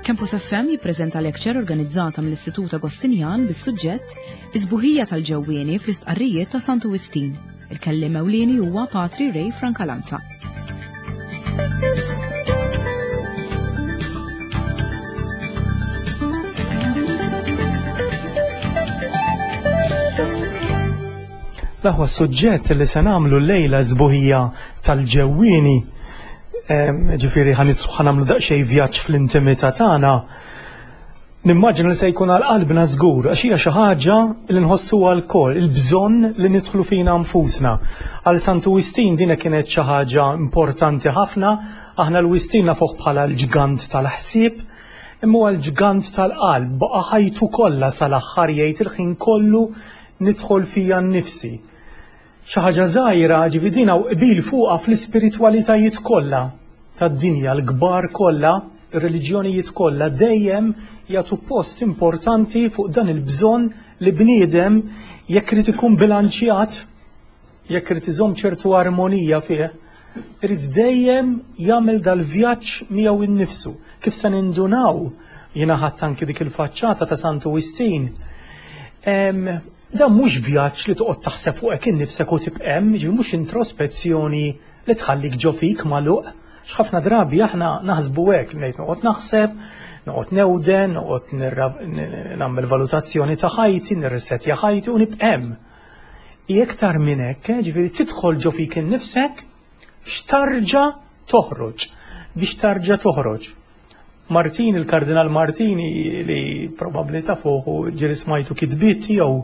Campus FM jippreżenta lecture organizzata mill-Istitut Agostinjan bis-suġġett Isbuħija tal-ġewwieni fl-istqarrijiet ta' Sant Wistin. Il-kelliem ewlieni huwa Patri Ray Francalanza. L-aħwa suġġett li se nagħmlu llejla Isbuħija tal-ġewwieni, ġifieri ħanamlu daqsxejn vjaġġ fl-intimità tagħna. Nimmaġina li se jkun għal qalbna żgur għax hija xi ħaġa li nħossuha lkoll, il-bżonn li nidħlu fina nfusna. Għal Sant Wistin din kienet xi ħaġa importanti ħafna, aħna l-Wistin nafuh bħala l-ġgant tal-ħsieb, imma huwa l-ġgant tal-qalb, baqa' ħajtu kollha sal-aħħar jgħid il-ħin kollu nidħol fija nnifsi. Xi ħaġa żgħira ġividina u qbil fuqha fl-ispiritwalitajiet kollha tad-dinja, l-kbar kollha, ir-reliġjonijiet kollha dejjem jagħtu post importanti fuq dan il-bżonn li bniedem jekk irid ikun bilanċjat, jekk irid iżomm ċertu armonija fih, irid dejjem jagħmel dal-vjaġġ miegħu innifsu. Kif se nindunaw jiena ħadd anke dik il-faċċata ta' Sant Wistin. Dan mhux vjaġġ li toqgħod taħseb fuq hekk innifsek u tibqem, mhux introspezzjoni li tħallik ġo fik magħluq. X'ħafna drabi aħna naħsbu hekk ngħid noqgħod naħseb, noqgħod newden, noqgħod nagħmel valutazzjoni ta' ħajti, nirrissettja ħajti u nibqem. Iktar minn hekk, ġifieri tidħol ġo fik innifsek x'tarġa' toħroġ, biex tarġa' toħroġ. Martini, il-Kardinal Martini li probabbli tafuh ġieli smajtu kitbiet tiegħu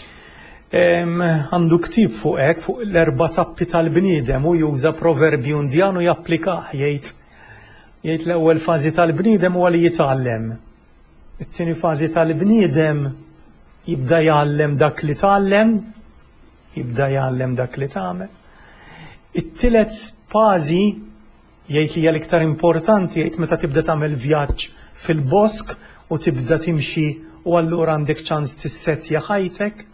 għandu ktib fuq hekk fuq l-erba' tappi tal-bniedem u juża proverbju indjan u japplikah jgħid l-ewwel fażi tal-bniedem huwa li jitgħallem. It-tieni fażi tal-bniedem jibda jgħallem dak li tgħallem, jibda jgħallem dak li tagħmel. It-tielet fażi jgħid li hija l-iktar importanti jgħid meta tibda tagħmel vjaġġ fil-bosk u tibda timxi u allura għandek ċans tissettja ħajtek,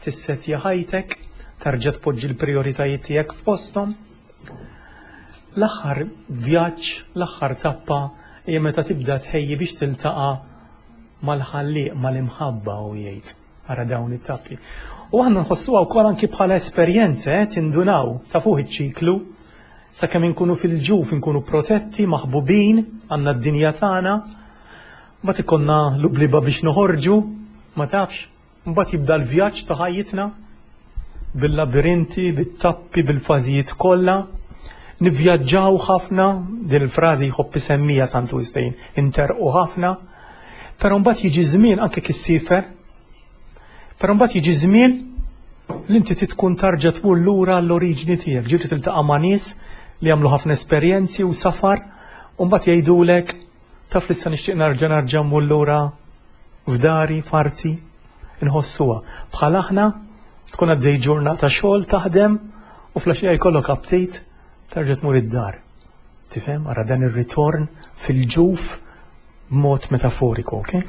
tarġa' tpoġġi l-prijoritajiet tiegħek f'posthom. L-aħħar vjaġġ, l-aħħar tappa hija meta tibda tħejji biex tiltaqa' mal-ħallieq mal-imħabba u jgħid ara dawn it-tappi. U aħna nħossuha wkoll anki bħala esperjenza tindunaw ta' fuq iċ-ċiklu sakemm inkunu fil-ġuf, inkunu protetti, maħbubin, għandna d-dinja tagħna, mbagħad ikollna l-ubliba biex noħorġu, ma tafx. Mbagħad jibda l-vjaġġ ta' ħajjitna bil-labirinti, bit-tappi, bil-fażijiet kollha. Nivvjaġġaw ħafna, din il-frażi jħobb isemmija Sant Wistin, interqu ħafna, però mbagħad jiġi żmien anke kissifer, però mbagħad jiġi żmien li inti tkun tarġa' tmur lura l-oriġini tiegħek, ġieli tiltaqa' ma' nies li jagħmlu ħafna esperjenzi u safar, u mbagħad jgħidulek taf li issa nixtieq narġa' mmur lura f'dari, farti, inħossuha. Bħal aħna tkun għaddej ġurnata xogħol taħdem u fl-għaxija jkollok aptit terġa' tmur id-dar. Tifhem ara dan ir-ritorn fil-ġuf b'mod metaforiku, ok?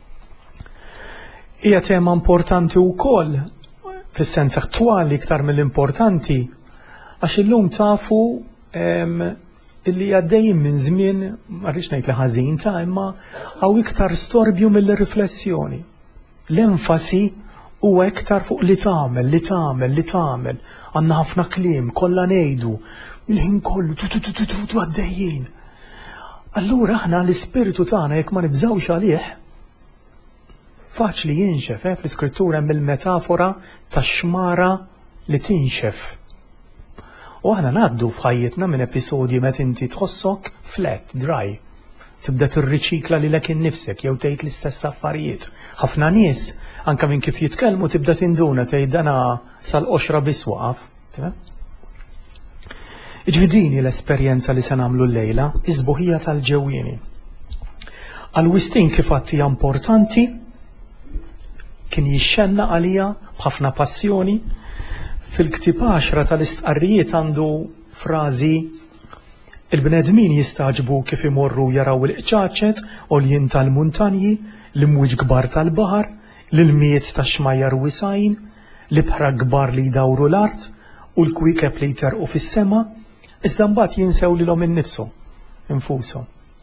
Hija tema importanti wkoll fis-sens attwali iktar mill-importanti għax illum tafu illi għaddejjin minn żmien ma rridx ngħid li ħażin ta' imma hawn iktar storbju mill-riflessjoni. L-enfasi huwa iktar fuq li tagħmel. Għandna ħafna kliem, kollha ngħidu, il-ħin kollu tu għaddejjin. Allura aħna l-ispiritu tagħna jekk ma nibżawx għalih, faċli jinxef, fl-iskrittura hemm il-metafora tax-xmara li tinxef. U aħna ngħaddu f'ħajjitna minn episodji meta inti tħossok flat, dry. Tibda tirriċikla lilek innifsek jew tgħid l-istess affarijiet. Ħafna nies anke minn kif jitkellmu tibda tinduna tgħid dana sal-qoxra biss waqaf. Iġvidini l-esperjenza li se nagħmlu llejla, Isbuħija tal-ġewwieni. Għal Wistin kif għadd hija importanti, kien jixxenna għalija b'ħafna passjoni. Fil-ktieb 10 tal-istqarrijiet għandu frażi il-bnedmin jistaġbu kif imorru jaraw il-qċaċet għoljien tal-muntanji, l-imwiġ kbar tal-baħar, l-ilmiet tax-xmajjar wisajn, l-ibħra kbar li jdawru l-art u l-kwikeb li jterqu fis-sema, iżda mbagħad jinsew lilhom innifshom, infushom.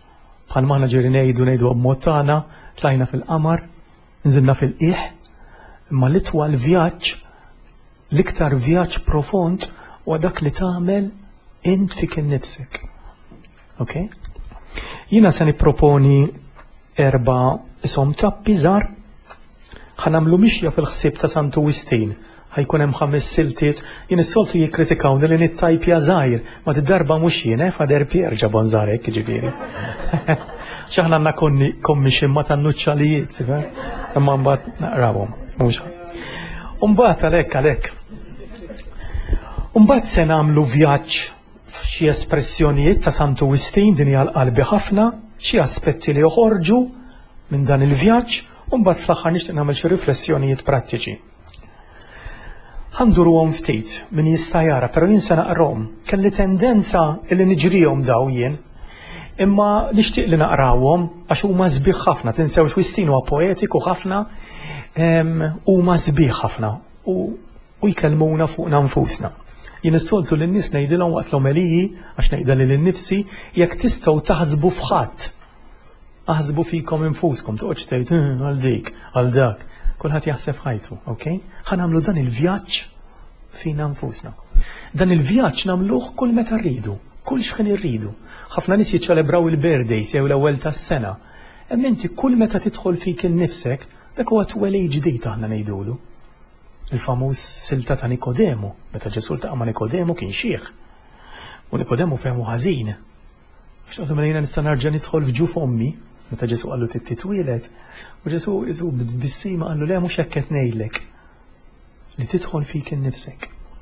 bħal maħna ġiri ngħidu b'mod tagħna tlajna fil-qamar, nżilna fil-qiegħ, imma l-itwal vjaġġ, l-iktar vjaġġ profond huwa dak li tagħmel int fik innifsek. Okay? Jiena se nipproponi 4 ishom tappi żgħar ħanamlu mixja fil-ħsieb ta' Sant Wistin. Ħajkun hemm 5 siltiet, jien is-soltu jikkritikawni li nittajpja żgħir, ma d-darba mhux jien Fader Pier ġabon żgħar hekk jiġifieri. X'aħna għandna commission ma tan-nuċċalijiet, imma mbagħad naqrawhom. Mbagħad għalhekk. Mbagħad se nagħmlu vjaġġ f'xi espressjonijiet ta' Sant Wistin din hija l-qalbi ħafna, xi aspetti li joħorġu minn dan il-vjaġġ, u mbagħad fl-aħħar nixtieq nagħmel xi riflessjonijiet prattiċi. Ħandurhom ftit min jista' jara, però jien se naqrahom. Kelli tendenza li niġrihom daw jien, imma nixtieq li naqrawhom għax huma sbieħ ħafna, tinsewx Wistin huwa poetiku ħafna, huma sbieħ ħafna u jkellmuna fuqna nfusna. Jien is-soltu lin-nies ngħidilhom waqt l-omeliji għax ngħidha lin-nifsi jekk tistgħu taħsbu f'ħadd. Aħsbu fikom infuskom, toqgħodx tgħid għal dik, għal dak. Kulħadd jaħseb ħajtu, okay? Ħanamlu dan il-vjaġġ fina nfusna. Dan il-vjaġġ nagħmluh kull meta rridu, kull x'ħin irridu. Ħafna nies jiċċelebraw il-birthdays jew l-ewwel tas-sena. Hemm inti kull meta tidħol fik innifsek, dak huwa twelej ġdid aħna ngħidulu. Il-famuż silta ta' Nikodemu, meta Ġesu ltaqa' ma' Nikodemu kien xieħ. U Nikodemu fehmu ħażin. Għax qagħdu mela jiena nista' narġa' nidħol f'ġuf ommi, meta Ġesu qallu titwieled, u Ġesu bis-sima qallu le mhux hekk qed ngħidlek li tidħol fik innifsek.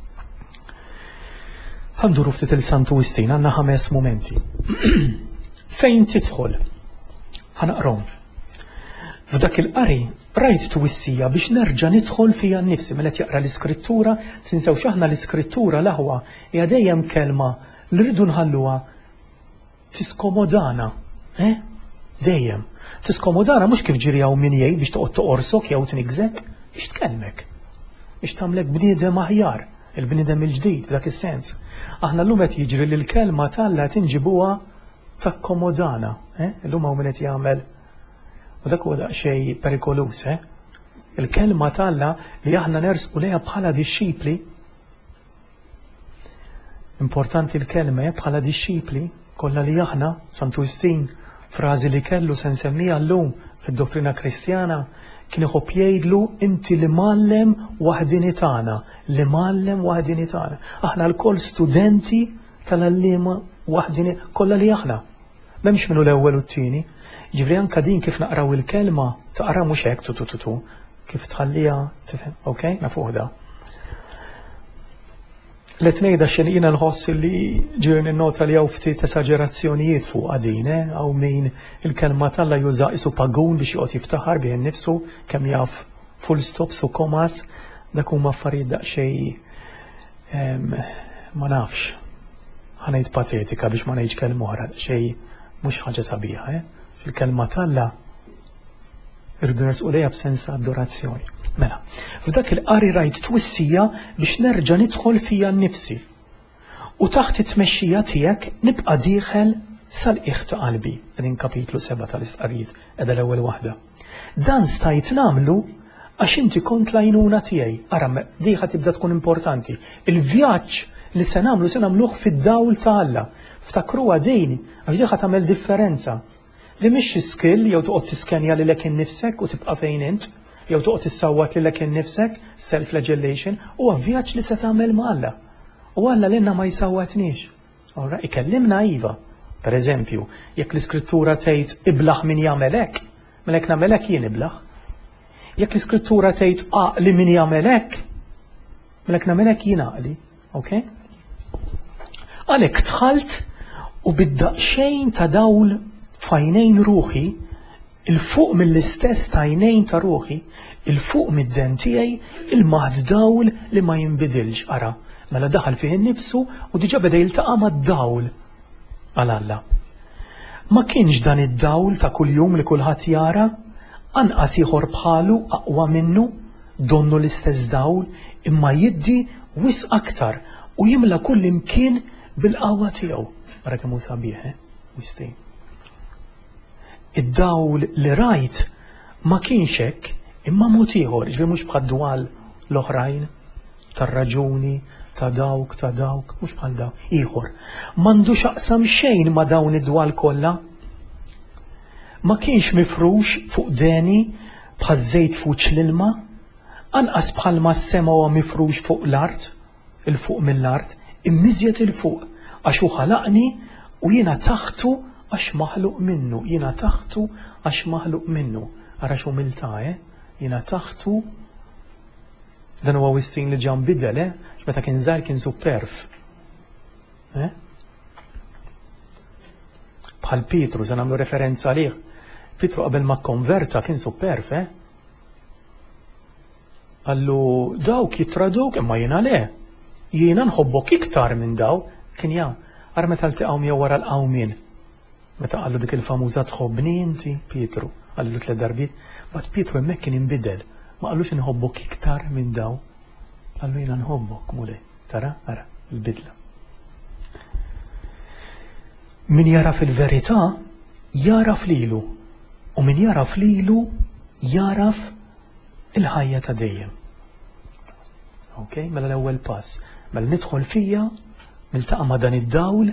Ħanduru ftit il-Sant Wistin għandna 5 mumenti. Fejn tidħol? Ħanaqrom. F'dak il-qari rajt twissija biex nerġa' nidħol fija nnifsi mela qed jaqra l-Iskrittura, tinsewx aħna l-Iskrittura l-aħwa hija dejjem kelma li rridu nħalluha tiskomodana, dejjem. Tiskomodana mhux kif ġirjaw min jgħid biex toqgħod toqorsok jew tnigżek, biex tkellmek. Biex tagħmlek bniedem aħjar, il-bniedem il-ġdid dak is-sens. Aħna llum qed jiġri li l-kelma talla tinġibuha takkomodana, illum hawn min qed jagħmel u dak huwa daqsxejn perikolus, Il-kelma talla li aħna nersqu lejha bħala dixxipli. Importanti l-kelma bħala dixxipli kollha li aħna Sant Wistin frażi li kellu se nsemmija llum fid-dottrina Kristjana kien iħobb jgħidlu inti li mallem waħdini tagħna, li mallem waħdini tagħna. Aħna lkoll studenti tal-għalliema waħdini kollha li aħna. M'hemmx minnu l-ewwel u t-tieni. Ġifri anke din kif naqraw il-kelma taqra mhux hekk tu kif tħallija tifhem, okay? Nafuh da. Let ngħidha xejn jiena nħoss li ġieni nnota li hawn ftit esaġerazzjonijiet fuq din, hawn min il-kelma talla juża isu pagun biex joqgħod jiftaħar bih innifsu kemm jaf full stops u komas, dak huma affarijiet daqsxejn ma nafx. Ħanejt patetika biex ma ngħidx kelma oħra xejn mhux ħaġa sabiħa, Fil-kelma talla irridu nersqu lejha b'sens ta' adorazzjoni. Mela, f'dak il-qari rajt twissija biex nerġa' nidħol fija nnifsi. U taħt it-tmexxija tiegħek nibqa' dieħel sal-qiegħ ta' qalbi. Qegħdin kapitlu 7 tal-istqarijiet qiegħda l-ewwel waħda. Dan stajt nagħmlu għax inti kont l-għajnuna tiegħi. Ara diħa tibda tkun importanti. Il-vjaġġ li se nagħmluh fid-dawl ta' Alla. Ftakruha din għax diħa tagħmel differenza. Li mhix skill jew toqgħod tiskenja lilek innifsek u tibqa' fejn int, jew toqgħod tissawwat lilek innifsek, self-flagellation, huwa vjaġġ li se tagħmel ma' Alla. U Alla lilna ma jsawwatniex. Ora ikellimna iva. Pereżempju, jekk l-Iskrittura tgħid iblaħ min jagħmel hekk, mela hekk nagħmel hekk jien iblaħ. Jekk l-Iskrittura tgħid aqli min jagħmel hekk, mela hekk nagħmel hekk jien aqli, okay? Għalhekk dħalt u bid-daqsxejn ta' dawl f'għajnejn ruħi, il-fuq mill-istess ta' għajnejn ta' ruħi, il-fuq mid-den tiegħi, il-maħd dawl li ma jinbidilx ara. Mela daħal fih innifsu u diġà beda jiltaqa' mad-dawl għal Alla. Ma kienx dan id-dawl ta' kuljum li kulħadd jara, anqas ieħor bħalu aqwa minnu, donnu l-istess dawl, imma jiddi wisq aktar u jimla kull imkien bil-qawwa tiegħu. Ara kemm hu sabiħ, Wistin. id-dawl li rajt ma kienx hekk imma mod ieħor, ġifieri mhux bħad-dwal l-oħrajn tar-raġuni ta' dawk, mhux bħal dawk, ieħor. M'għandux x'aqsam xejn ma' dawn id-dwal kollha. Ma kienx mifrux fuq deni bħaż-żejt fuq l-ilma, anqas bħalma s-sema huwa mifrux fuq l-art, il-fuq mill-art, immiżjed il-fuq għax hu ħalaqni u jiena taħtu għax maħluq minnu, jiena taħtu għax maħluq minnu. Ara x'hu milta, jiena taħtu. Dan huwa wissin li ġan bidel, x'meta kien żgħar kien superf. Bħal Pietru, se nagħmlu referenza għalih. Pietru qabel ma konverta kien superf, Għallu dawk jitraduk imma jiena le. Jiena nħobbok iktar minn daw, kien ara meta ltaqgħu miegħu wara l-qawmien. Meta qallu dik il-famuża tħobbni inti, Pietru, qallu 3 darbiet, bad Pietru hemmhekk kien inbidel. Ma qallux inħobbok iktar minn daw, qallu jiena nħobbok mulej. Tara, ara, il-bidla. Min jaraf il-verità jaraf lilu, u min jaraf lilu jaraf il-ħajja ta' dejjem. Mela l-ewwel pass, mela nidħol fija, niltaqa' ma' dan id-dawl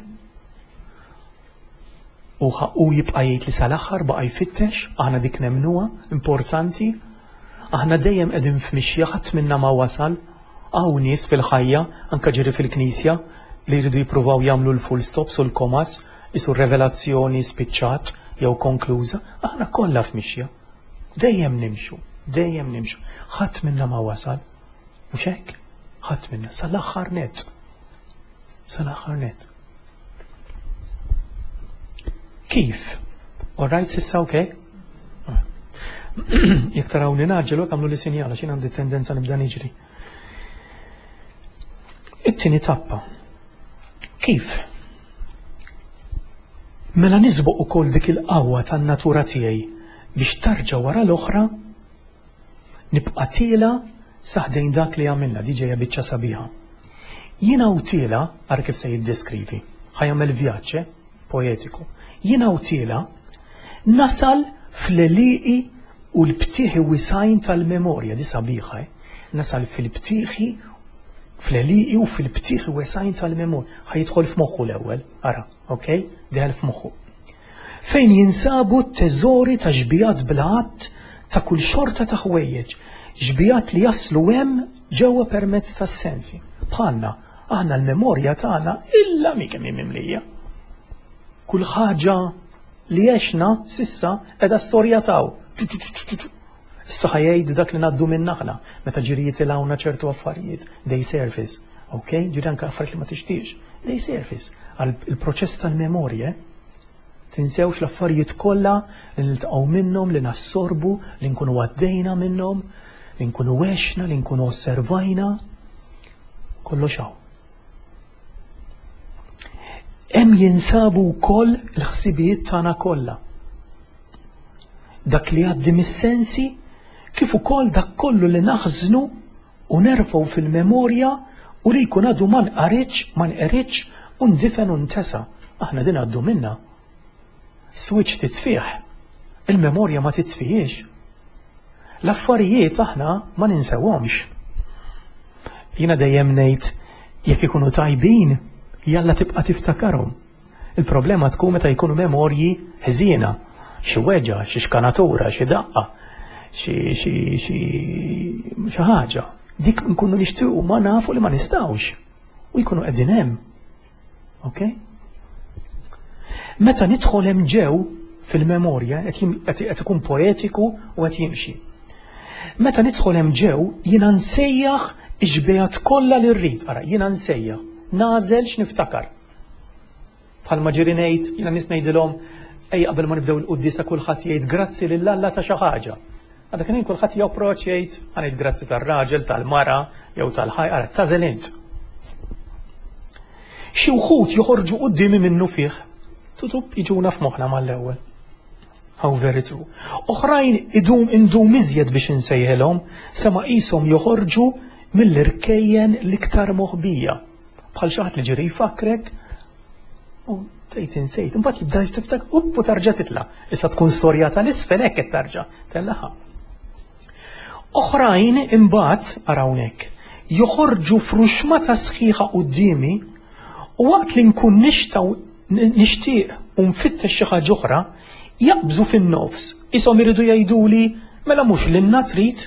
u jibqa' jgħid li sal-aħħar baqa' jfittex, aħna dik nemnuha importanti. Aħna dejjem qegħdin f'mixja ħadd minna ma wasal, hawn nies fil-ħajja anke ġieri fil-Knisja li jridu jippruvaw jagħmlu l-full stops u l-komas isu revelazzjoni spiċċat jew konkluża, aħna kollha f'mixja. Dejjem nimxu. Ħadd minna ma wasal. Mhux hekk? Ħadd minna sal-aħħar net. Kif? Alright, sissa okay? Jek tarawni naġġel għamlu li sinjala xin għandi tendenza nibda niġri. It-tieni tappa. Kif? Mela nisbuq ukoll dik il-qawwa tan-natura tiegħi biex tarġa' wara l-oħra nibqa' tiela saħdejn dak li għamilna di ġejja biċċa sabiħa. Jiena u tiela ara kif se jiddeskrivi, ħajjagħmel vjaġġ poetiku. Jiena u tiela nasal fl-eliqi u l-btieħi wisajn tal-memorja di sabiħa. Nasal fil-btieħi fl-eliqi u fil-btieħi wisajn tal-memorja. Ħajidħol f'moħħu l-ewwel, ara, okay? Deħal f'moħħu. Fejn jinsabu t-teżori ta' ġbijat bl-għadd ta' kull xorta ta' ħwejjeġ, ġbijat li jaslu hemm ġewwa permezz tas-sensi. Bħalna, aħna l-memorja tagħna illa mi kemm mimlija. Kull ħaġa li għexna sissa edha storja taw. Issa ħajjgħid dak li ngħaddu minn aħna meta ġiri jitilgħuna ċertu affarijiet. They surface. Okay? Ġiri anke affarijiet li ma tixtiex. They surface. Il-proċess tal-memorja tinsewx l-affarijiet kollha li niltaqgħu minnhom, li nassorbu, li nkunu għaddejna minnhom, li nkunu għexna, li nkunu osservajna. Kollox hawn. Hemm jinsabu wkoll il-ħsibijiet tagħna kollha. Dak li għaddi mis-sensi kif ukoll dak kollu li naħżnu u nerfgħu fil-memorja u li jkun għadu ma nqeritx u ndifen u ntesa. Aħna din għaddu minna. Switch titfih, il-memorja ma titfihiex. L-affarijiet aħna ma ninsewhomx. Jiena dejjem ngħid jekk ikunu tajbin jalla tibqa' tiftakarhom. Il-problema tkun meta jkunu memorji ħżiena, xi weġa, xi xkanatura, xi daqqa, xi ħaġa. Dik nkunu nixtiequ ma nafu li ma nistgħux u jkunu qegħdin hemm. Okay? Meta nidħol hemm ġew fil-memorja qed ikun poetiku u qed jimxi. Meta nidħol hemm ġew jiena nsejjaħ iġbejat kollha li rrid. Ara, jiena nsejjaħ. Nażel x'niftakar. Bħalma ġieri ngħid, jiena nies ngħidilhom ejja qabel ma nibdew il-qudiesa kulħadd jgħid grazzi lil Alla ta' xi ħaġa. Għadha kien kulħadd japproċċ jgħid ngħid grazzi tar-raġel, tal-mara jew tal-ħaj, ara tażel int. Xi wħud joħorġu qudiemi minnu fih, tutub jiġuna f'moħħna mal-ewwel. How very true. Oħrajn indum iżjed biex insejħilhom sema qishom joħorġu mill-irkejjen l-iktar moħbija. Bħal xi ħadd li ġiri jfakrek u Tgħid insejt, imbagħad tibda tiftak u tarġa' titla'. Issa tkun storja tal-isfel hekk qed tarġa' tellaħa. Oħrajn imbagħad hawnhekk joħorġu fruxmata sħiħa qudiemi u waqt li nkun nixtieq u nfittex xi ħaġa oħra jaqbżu fin-nofs. Ishom iridu jgħiduli mela mhux lilna trid.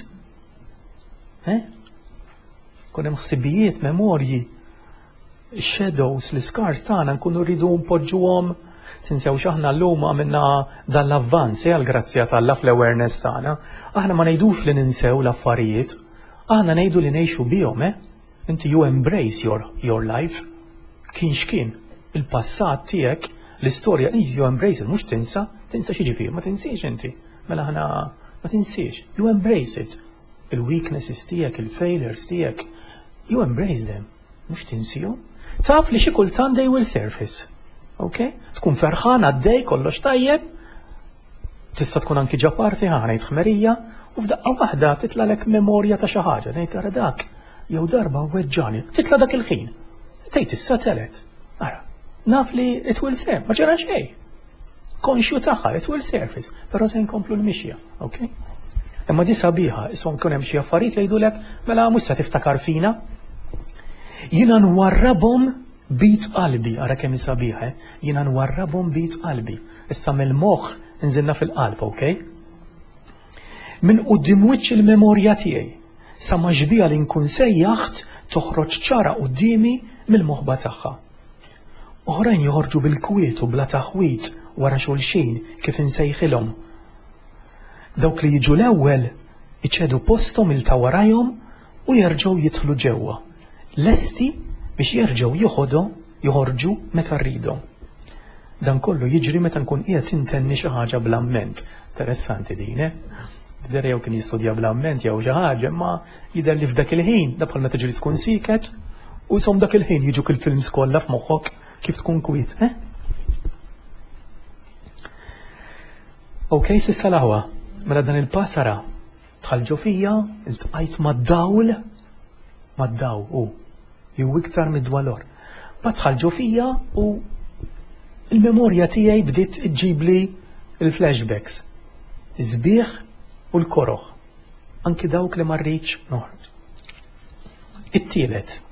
Kun hemm ħsibijiet, memorji, shadows, l-iskars tagħna nkunu rridu npoġġuhom. Tinsew x'aħna llum għamilna dan l-avvanz għall-grazzja tal-Alla fl-awareness tagħna. Aħna ma ngħidux li ninsew l-affarijiet, aħna ngħidu li ngħixu bihom. Inti you embrace your life. Kien x'kien, il-passat tiegħek, l-istorja you embrace it, mhux tinsa x'jiġifieri, ma tinsiex inti. Mela aħna ma tinsiex, you embrace it. Il-weaknesses tiegħek, il-failures tiegħek, you embrace them, mhux tinsihom. Taf li xi kultant they will surface. Okay? Tkun ferħan għaddej kollox tajjeb, tista' tkun anki ġa parti ħana jitħmerija u f'daqqa waħda titlalek memorja ta' xi ħaġa, ngħid ara dak jew darba weġġani, titla' dak il-ħin. Tgħid issa telet. Ara, naf li it will surface, ma ġara xejn. Konxju tagħha it will surface, però se nkomplu l-mixja, okay? Imma di sabiħa, ishom kun hemm xi affarijiet jgħidulek mela mhux se tiftakar fina. Jiena nwarrabhom bit qalbi, ara kemm sabiħa, jiena nwarrabhom bit qalbi. Issa mill-moħħ inżilna fil-qalb, okay? Min quddiem wiċċ il-memorja tiegħi sa ma ġbija li nkun sejjaħt toħroġ ċara qudiemi mill-moħba tagħha. Oħrajn joħorġu bil-kwiet u bla taħwit wara xulxin kif insejħilhom. Dawk li jiġu l-ewwel iċedu posthom il-ta' warajhom u jerġgħu jidħlu ġewwa. Lesti biex jerġgħu joħorġu meta rridhom. Dan kollu jiġri meta nkun qiegħed intenni xi ħaġa bl-amment. Interessanti din, B'der jew kien jistudja bl-amment jew xi ħaġa, imma jidher li f'dak il-ħin dak bħal meta ġri tkun siket u som dak il-ħin jiġu il-films kollha f'moħħok kif tkun kwiet, Okay, sissa l-aħwa, mela dan il-passara tħallġu fija, iltqajt mad-dawl jew iktar mid-dwalor. Ma tħallġu fija u il-memorja tiegħi bdiet iġġibli il-flashbacks. Iż-sbieħ u l-koroħ. Anki dawk li ma rridx noħroġ. It-tielet.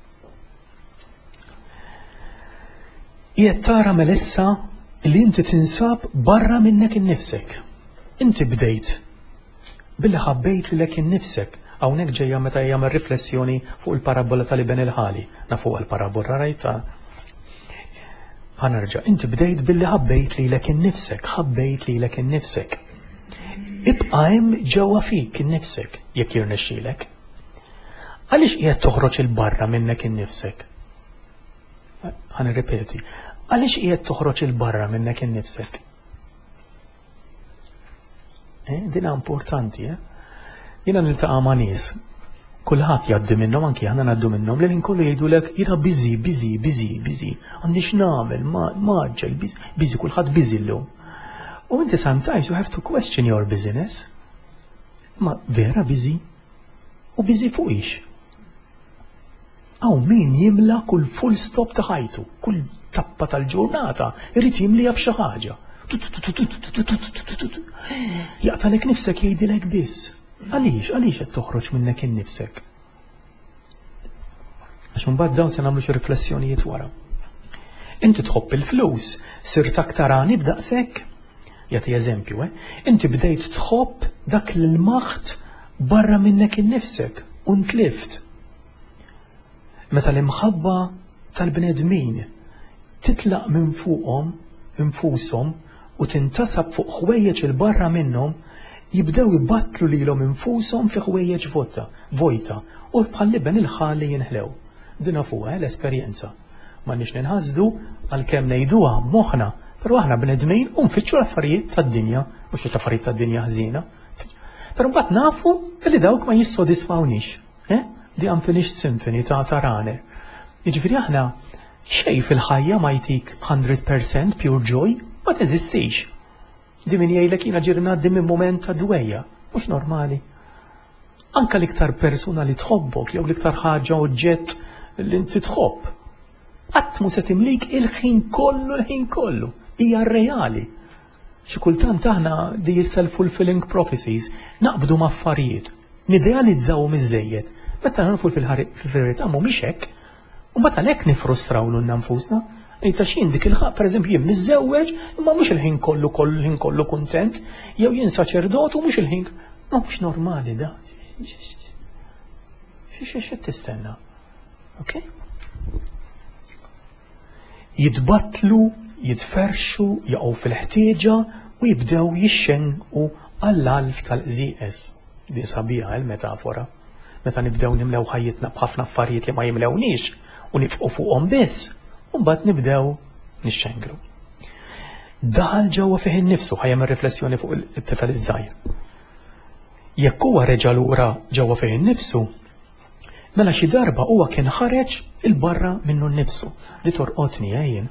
Qiegħed tara Melissa li inti tinsab barra minnek innifsek. Inti bdejt billi ħabbejt lilek innifsek. Hawnhekk ġejja meta jagħmel riflessjoni fuq il-parabola tal-Iben il-ħali. Nafuha l-parabola rajta. Ħanerġa', inti bdejt billi ħabbejt lilek innifsek, ħabbejt lilek innifsek. Ibqa' hemm ġewwa fik innifsek jekk jirnexxielek. Għaliex qiegħed toħroġ il-barra minnek innifsek? Ħanirripeti. Għaliex qiegħed toħroġ il-barra minnek innifsek? Dina importanti, Jiena niltaqa' ma' nies. Kulħadd jgħaddi minnhom anki aħna ngħaddu minnhom li inkollu jgħidulek jiena busy. Għandix nagħmel, maġġel, busy, kulħadd busy llum. U inti sometimes you have to question your business. Ma vera busy? U busy fuqix. Hawn min jimla kull full stop ta' ħajtu, kull tappa tal-ġurnata, irid jimliha b'xi ħaġa. Jaqtalek nifsek jgħidilek biss. Għaliex qed toħroġ minnek innifsek? Għax imbagħad dawn se nagħmlu xi riflessjonijiet wara. Inti tħobb il-flus, sirt aktar għani b'daqshekk? Jagħti eżempju, Inti bdejt tħobb dak l-maħt barra minnek innifsek u ntlift. Meta l-imħabba tal-bnedmin titlaq minn fuqhom infushom u tintasab fuq ħwejjeġ il-barra minnhom jibdew jibbattlu lilhom infushom fi ħwejjeġ vojta u bħal liben il-ħalli jinħlew. Dina fuqha l-esperjenza. M'għandniex ninħasdu għalkemm ngħiduha moħħna, però aħna bnedmin u nfittxu l-affarijiet tad-dinja u xi affarijiet tad-dinja ħżiena. Però mbagħad nafu li dawk ma jissodisfawnix. The Unfinished Symphony ta' Rahner. Jiġifieri aħna xejn fil-ħajja ma jtik 100% pure joy ma teżistix. Di min jgħidlek jiena ġiri ngħaddi minn mument ta' dwejja, mhux normali. Anke l-iktar persuna li tħobbok jew l-iktar ħaġa oġġett li inti tħobb. qatt mu se timlik il-ħin kollu. Hija reali. Xi kultant aħna di self-fulfilling prophecies naqbdu ma' affarijiet, nidealizzawhom iżejjed. Meta nafu fil-verità mhumiex hekk, u mbagħad għalhekk nifrustraw lil nfusna. Ta' xin dik il-ħaq, pereżempju jien niżżewweġ, imma mhux il-ħin kollu kuntent, jew jien saċerdotu mhux il-ħin. Ma mhux normali da. X'qed tistenna? Okay? Jitbattlu, jitferxu, jaqgħu fil-ħtieġa u jibdew jixxenqu għall-alf tal-qżieqes. Di sabiħa il-metafora. Meta nibdew nimlew ħajjitna b'ħafna affarijiet li ma jimlewniex u nifqu fuqhom biss, u mbagħad nibdew nixxengru. Daħal ġewwa fih innifsu ħajjem ir-riflessjoni fuq it-tifel iż-żgħir. Jekk huwa reġa' lura ġewwa fih innifsu, mela xi darba huwa kien ħareġ il-barra minnu nnifsu. Di torqodni jien.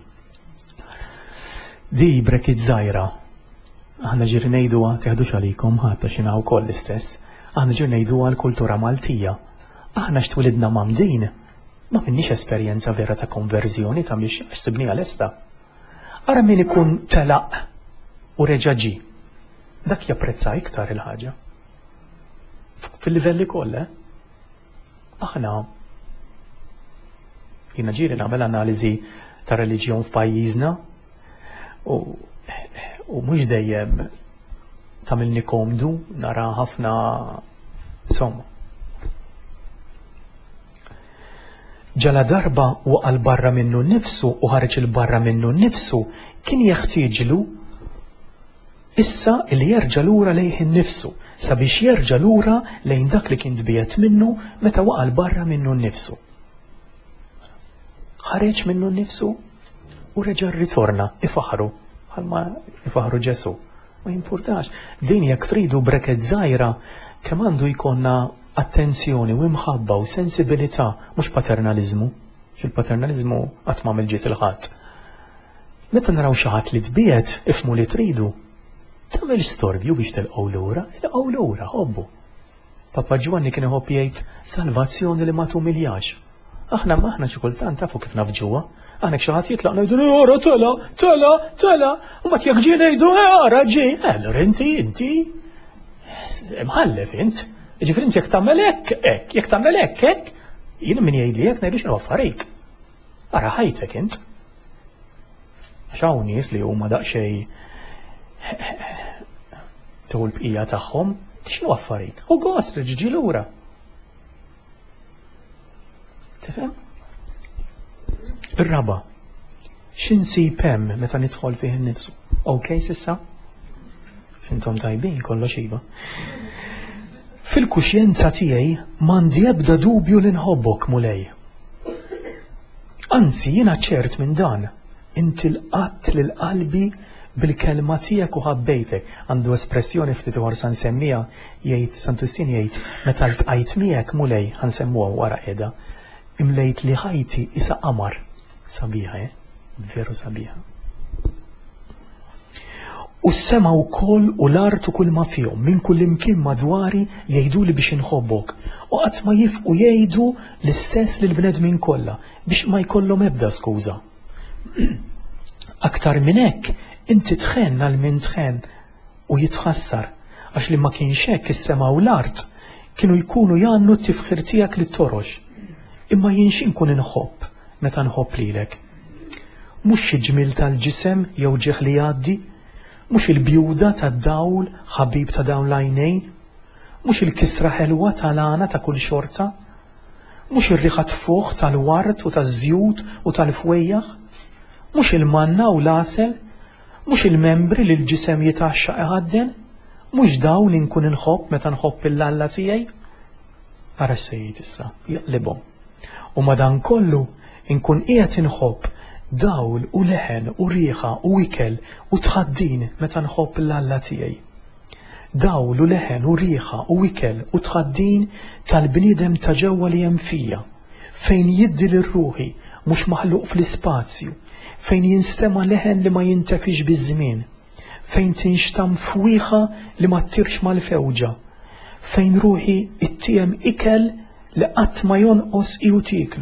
Di brekit żgħira. Aħna ġir ngħiduha teħdux għalikom ħadd xi naw wkoll l-istess. Aħna ġir ngħiduha l-kultura Maltija. Aħna x'twilidna m'għamdin. Ma minnix esperjenza vera ta' konverżjoni ta' biex sibnija lesta. Ara min ikun telaq u reġaġi, dak japprezza iktar il-ħaġa. Fil-livelli kollha. Aħna jiena ġieri nagħmel analiżi ta' reliġjon f'pajjiżna u mhux dejjem tagħmilni komdu nara ħafna insomma. Ġala darba waqal barra minnu nnifsu u ħareġ il-barra minnu nnifsu kien jeħtieġlu issa li jerġa' lura lejh innifsu sabiex jerġa' lura lejn dak li kien dbiet minnu meta waqal barra minnu nnifsu. Ħareġ minnu nnifsu u reġa' rritorna ifaħru bħalma ifaħru Ġesu. Ma jimpurtax. Din jekk tridu breket żgħira kemm għandu jkollna attenzjoni u imħabba u sensibilità, mhux paternalizmu. X'il-paternalizmu qatt m'għamel ġiet il-ħadd. Meta naraw xi ħadd li tbiet, ifmu li tridu. Tagħmel storbju biex tilqgħu lura, ilqgħu lura, ħobbu. Papa Ġwanni kien iħobb jgħid salvazzjoni li ma tumiljax. Aħna maħna xi kultant tafu kif nafġuha. Aħna xi ħadd jitlaq ngħidu ora tela, u mbagħad jekk ġie ngħidu ara ġie, allura inti mħallef int. Ġifri inti jekk tagħmel hekk, jekk tagħmel hekk, jien min jgħidli hekk ngħidu x'inhu affarijiet. Ara ħajtek int. Għax hawn nies li huma daqsxejn tieħu l-bqija tagħhom, x'inhu affarijiet. U gost li ġiġi lura. Tifhem? Ir-raba. X'insib hemm meta nidħol fih innifsu. Okay s'issa? X'intom tajbin kollox iva. Fil-kuxjenza tiegħi m'għandi ebda dubju li nħobbok mulej. Anzi jiena ċert minn dan, inti lqatt lil qalbi bil-kelma tiegħek u ħabbejtek. Għandu espressjoni ftit warsa nsemmija jgħid Sant'Ustin jgħid meta ltqajt miegħek mulej ħansemmuha wara qiegħda. Imlejt li ħajti isa qamar. Sabiħa, veru sabiħa. U s-sema wkoll u l-art u kull ma fihom minn kull imkien madwari jgħiduli biex inħobbok u qatt ma jifqu jgħidu l-istess lil bnedmin kollha biex ma jkollhom ebda skuża. Aktar minn hekk inti tħenn għal min tħenn u jitħassar għax li ma kienx hekk is-sema u l-art kienu jkunu jgħannu t-tifħir tiegħek li torox. Imma jien x'inkun inħobb meta nħobb lilek. Mhux xi ġmil tal-ġisem jew ġieħ li jgħaddi, mhux il-bjuda tad-dawl ħabib ta' dawn l-għajnejn, mhux il-kisra ħelwa tal-għana ta' kull xorta, mhux ir-riħa tfuħ tal-wart u taż-żjud u tal-fwejjaħ, mhux il-manna u l-għasel, mhux il-membri li l-ġisem jitaxxa iħadden, mhux dawn inkun inħobb meta nħobb il-Alla tiegħi. Ara x'sejjed issa, jaqlibhom. U madankollu inkun qiegħed inħobb dawl u leħen u riħa u ikel u tħaddin meta nħobb l-Alla tiegħi. Dawl u leħen u riħa u ikel u tħaddin tal-bniedem ta' ġewwa li hemm fija, fejn jiddi lir-ruħi mhux maħluq fl-ispazju, fejn jinstema leħen li ma jintefix biż-żmien, fejn tinxtam fwieħa li ma ttirx mal-fewġa, fejn ruħi ittiem ikel li qatt ma jonqos iju tiklu,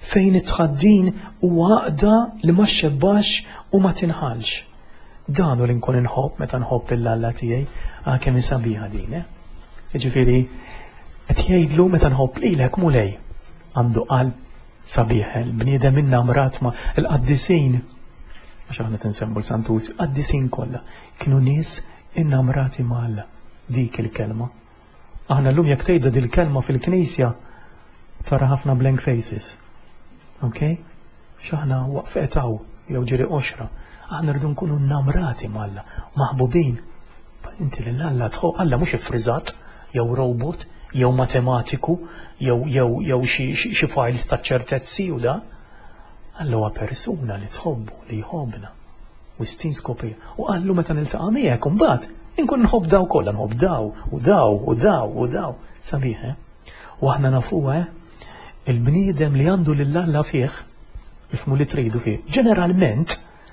fejn it-tħaddin huwa għaqda li ma xebbax u ma tinħalx. Dan li nkun inħobb meta nħobb lill-Alla tiegħi kemm isabiħa din. Jiġifieri qed jgħidlu meta nħobb lilek mulej għandu qalb sabiħ, il-bniedem innamrat ma' il-qaddisin, għax aħna tinsemmu l-Santusi, qaddisin kollha kienu nies innamrati ma' Alla. Dik il-kelma. Aħna llum jekk tgħidha din il-kelma fil-Knisja tara ħafna blank faces. Okay? X'aħna waqfetaw jew ġiri oxra. Aħna rridu nkunu nnamrati ma' Alla, maħbubin. Inti lill-Alla tħobb Alla mhux ifriżat jew robot jew matematiku jew xi files ta' ċertezzi u da. Alla huwa persuna li tħobbu li jħobbna. Wistin skopija. U Allu meta niltaqa' miegħek imbagħad inkun nħobb daw kollha, nħobb daw u daw u daw u daw. Sabiħ, U aħna nafuha il-bniedem li għandu lill-Alla fih, ifmu li tridu fih, ġeneralment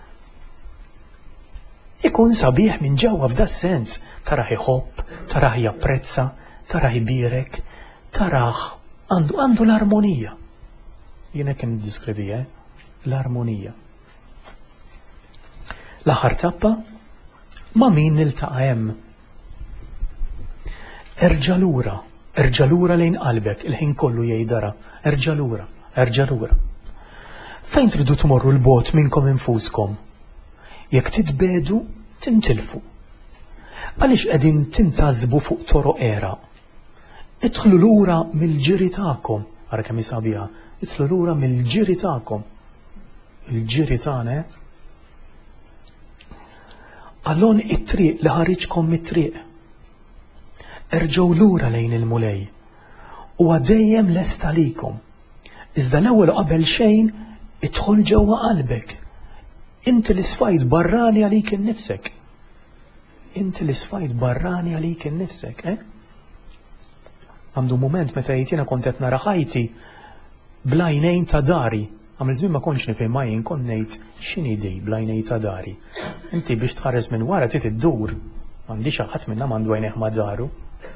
ikun sabiħ minn ġewwa f'da sens. Taraħ iħobb, taraħ japprezza, taraħ ibirek, taraħ għandu l-armonija. Jiena kien diskrivi l-armonija. L-aħħar tappa ma' min niltaqa' hemm. Erġa' lura lejn qalbek il-ħin kollu jgħidara, erġa' lura. Fejn tridu tmorru l-bot minnkom infuskom? Jekk titbedu, tintilfu. Għaliex qegħdin tintazbu fuq toroq era? Idħlu lura mill-ġiri tagħkom, ara kemm isabiha, idħlu lura mill-ġiri tagħkom. Il-ġiri tagħna għallon it-triq li ħariġkom mit-triq. Erġgħu lura lejn il-mulej u għadejjem lesta likom. Iżda l-ewwel qabel xejn idħol ġewwa qalbek. Inti l-isfajt barrani għalik innifsek. Għandu mument meta jitina kont qed nara ħajti blajnejn ta' dari. Għamil żmien ma kontx nifhem ma jien kont ngħid x'inhi di blajnejn ta' dari. Inti biex tħares minn wara trid iddur. M'għandix ħadd minnha m'għandu għajnejh ma' daru.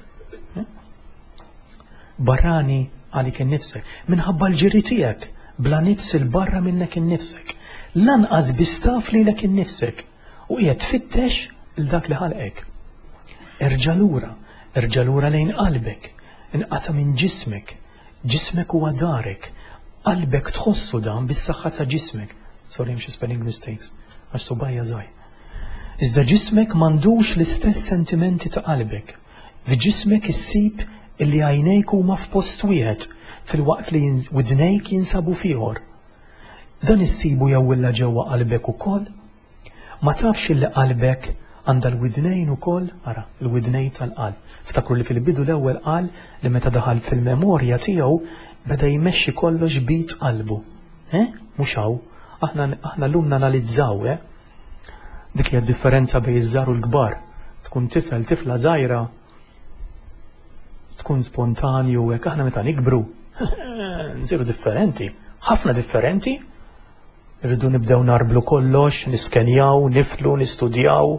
Barrani għalik innifsek. Minħabba l-ġiri tiegħek bla nifs il-barra minnek innifsek. Lanqas bistaf lilek innifsek u qiegħed tfittex il-dak li ħalqek. Erġa' lura lejn qalbek, inqata' minn ġismek huwa darek, qalbek tħossu dan bis-saħħa ta' ġismek. Sorry xi spelling mistakes, għax subajja żgħir. Iżda ġismek m'għandux l-istess sentimenti ta' qalbek. F'ġismek issib illi għajnejk huma f'post wieħed fil-waqt li widnejk jinsabu fieħor. Dan issibu jew illa ġewwa qalbek ukoll? Ma tafx illi qalbek għandha l-widnejn ukoll, ara, l-widnejn tal-qalb. Ftakru li fil-bidu l-ewwel qal li meta daħal fil-memorja tiegħu beda jmexxi kollox bit qalbu. Mhux hawn, aħna llum nanalizzaw, dik hija differenza bejn iż-żgħar u l-kbar. Tkun tifla żgħira tkun spontanju hekk aħna meta nikbru. Nsiru differenti, ħafna differenti. Irridu nibdew narblu kollox, niskenjaw, niflu, nistudjaw.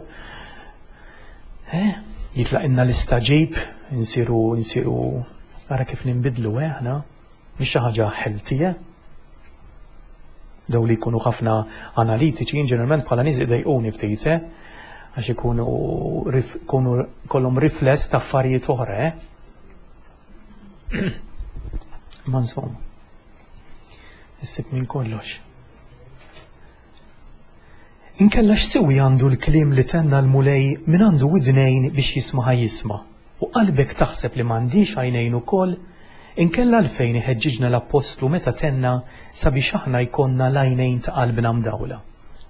Jitlaq inna l-istaġib, insiru ara kif ninbidlu aħna, mhix xi ħaġa ħeltija. Daw li jkunu ħafna analitiċi, ġeneralment bħala nies idejquni ftit, għax ikunu kollhom rifless ta' affarijiet oħra, Ma insomma, issib minn kollox. Inkella x'sewi għandu l-kliem li tenna l-mulej min għandu widnejn biex jismaħa jisma' u qalbek taħseb li m'għandix għajnejn ukoll, inkella għalfejn iħeġġiġna l-Apostlu meta tenna sabiex aħna jkollna l-għajnejn ta' qalbna mdawla.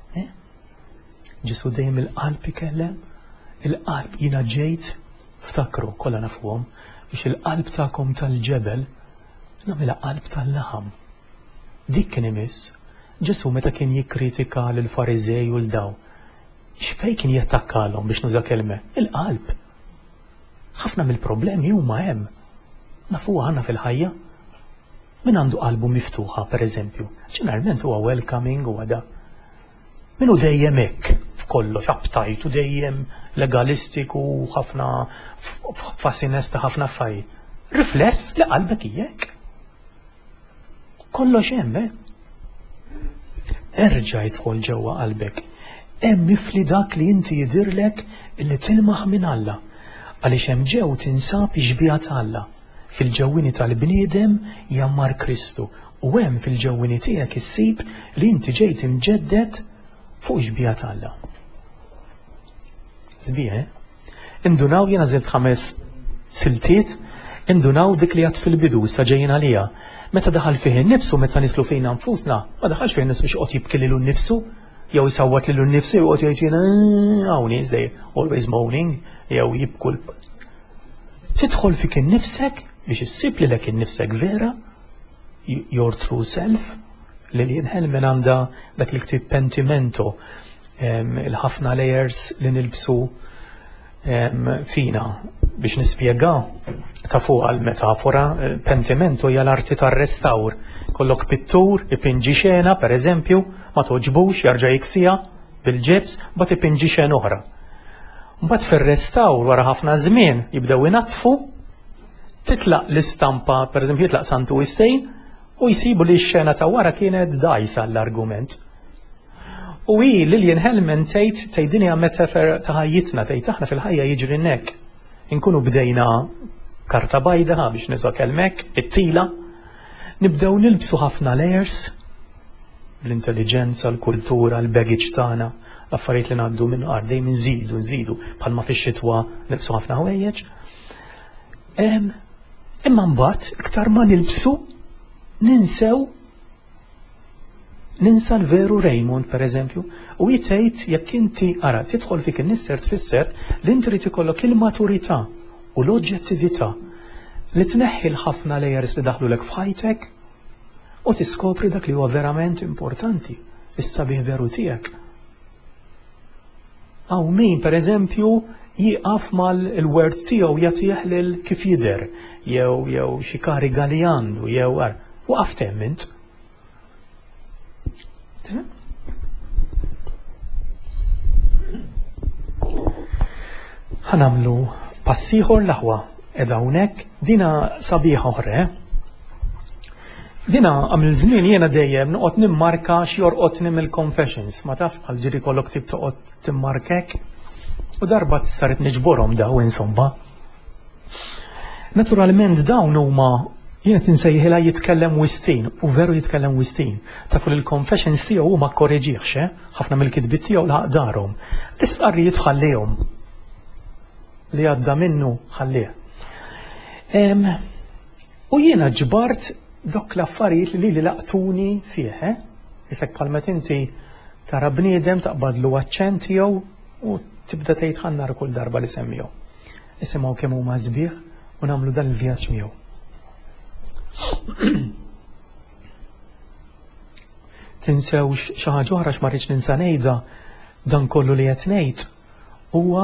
Ġesu dejjem il-qalb ikellem, il-qalb jiena ġejt, ftakru kollha nafuhom, biex il-qalb tagħkom tal-ġebel nagħmilha qalb tal-laħam. Dik kien imiss. Ġesu meta kien jikkritika lill-Fariżej u l-daw, x'fejn kien jattakkalhom biex nuża kelma? Il-qalb. Ħafna mill-problemi huma hemm. Nafuha ħanna fil-ħajja. Min għandu qalbu miftuħa, pereżempju, ġeneralment huwa welcoming huwa da. Min hu dejjem hekk f'kollox uptight u dejjem legalistiku ħafna fascinesta ħafna affarijiet. Rifless li qalbek hija hekk. Kollox hemm, Erġa' jidħol ġewwa qalbek. Hemm mifli dak li inti jidirlek illi tilmaħ minn Alla. Għaliex hemm ġew tinsab ixbija ta' Alla. Fil-ġewwini tal-bniedem jammar Kristu. U hemm fil-ġewwini tiegħek issib li inti ġejt imġeddet fuq ixbija ta' Alla. Sbieħ, indunaw jiena żilt 5 siltiet, indunaw dik li għad fil-bidu sa ġejjin għalija. Meta daħal fih innifsu, meta nitlu fejna nfusna, ma daħalx fih innifsu biex qed jibki lilu nnifsu, jew jsawwat lilu nnifsu, jew qed jgħid jiena hawn is they always moaning, jew jibkul. Tidħol fik innifsek biex issib lilek innifsek vera, your true self, li jinħel minn għandha dak li ktib pentimento, il-ħafna layers li nilbsu fina biex nispjega ta' fuq għal-metafora, pentimento hija l-arti tar-restawr. Kollok pittur, ipinġi xena, per eżempju, ma toġbux, jarġa' jiksija bil-ġibs, bat ipinġi xena oħra. Mbagħad fir-restawr wara ħafna żmien jibdew inatfu, titlaq l-istampa, per eżempju jitlaq Santu Istejn, u jsibu li x-xena ta' wara kienet dajsa l-argument. U hi Lillian Hellman tgħidinha metafor ta' ħajjitna, tgħid aħna fil-ħajja jiġri hekk. Inkunu bdejna karta bajda biex niswa kelmek, it-tila, nibdew nilbsu ħafna layers, l-intelligenza, l-kultura, l-baggage tagħna, l-affarijiet li ngħaddu minn dejjem nżidu, bħalma fix-xitwa nilbsu ħafna ħwejjeġ. Imma mbagħad iktar ma nilbsu ninsa l-veru Raymond, per eżempju, u jitgħid jekk inti ara tidħol fik in-nisser tfisser li inti trid ikollok il-maturità u l-oġġettività li tneħħi l-ħafna layers li daħlulek f'ħajtek u tiskopri dak li huwa verament importanti, is-sabiħ veru tiegħek. Aw min, per eżempju, jieqaf mal-word tiegħu jagħtih lil kif jidher, jew xi kariga li għandu, jew waqaf temmint. Ħanamlu passiħor l-aħwa edha hawnhekk, dina sabiħa oħra. Dina għamil żmien jiena dejjem noqgħod nimmarka x'jorqodni mill-confessions, ma taf għal ġiri kollok tib toqgħod timmarkek u darba saret niġborhom daw insomma. Naturalment dawn huma jiena tinsejħilha jitkellem wistin u veru jitkellem wistin. Tafu li l-confessions tiegħu huma korreġieħx, ħafna mill-kitbiet tiegħu laqdarhom. L-istqarrijiet ħallihom li għadda minnu ħallih. U jiena ġbart dok l-affarijiet li laqtuni fih, isek bħalmet inti tara bniedem taqbadlu aċċent tiegħu u tibda tgħid ħannar kull darba li semmiju. Isimgħu kemm huma sbieħ u nagħmlu dan il-vjaġġ miegħu. Tinsewx xi ħaġa oħra x'ma rridx ninsa ngħidha dan kollu li qed ngħid huwa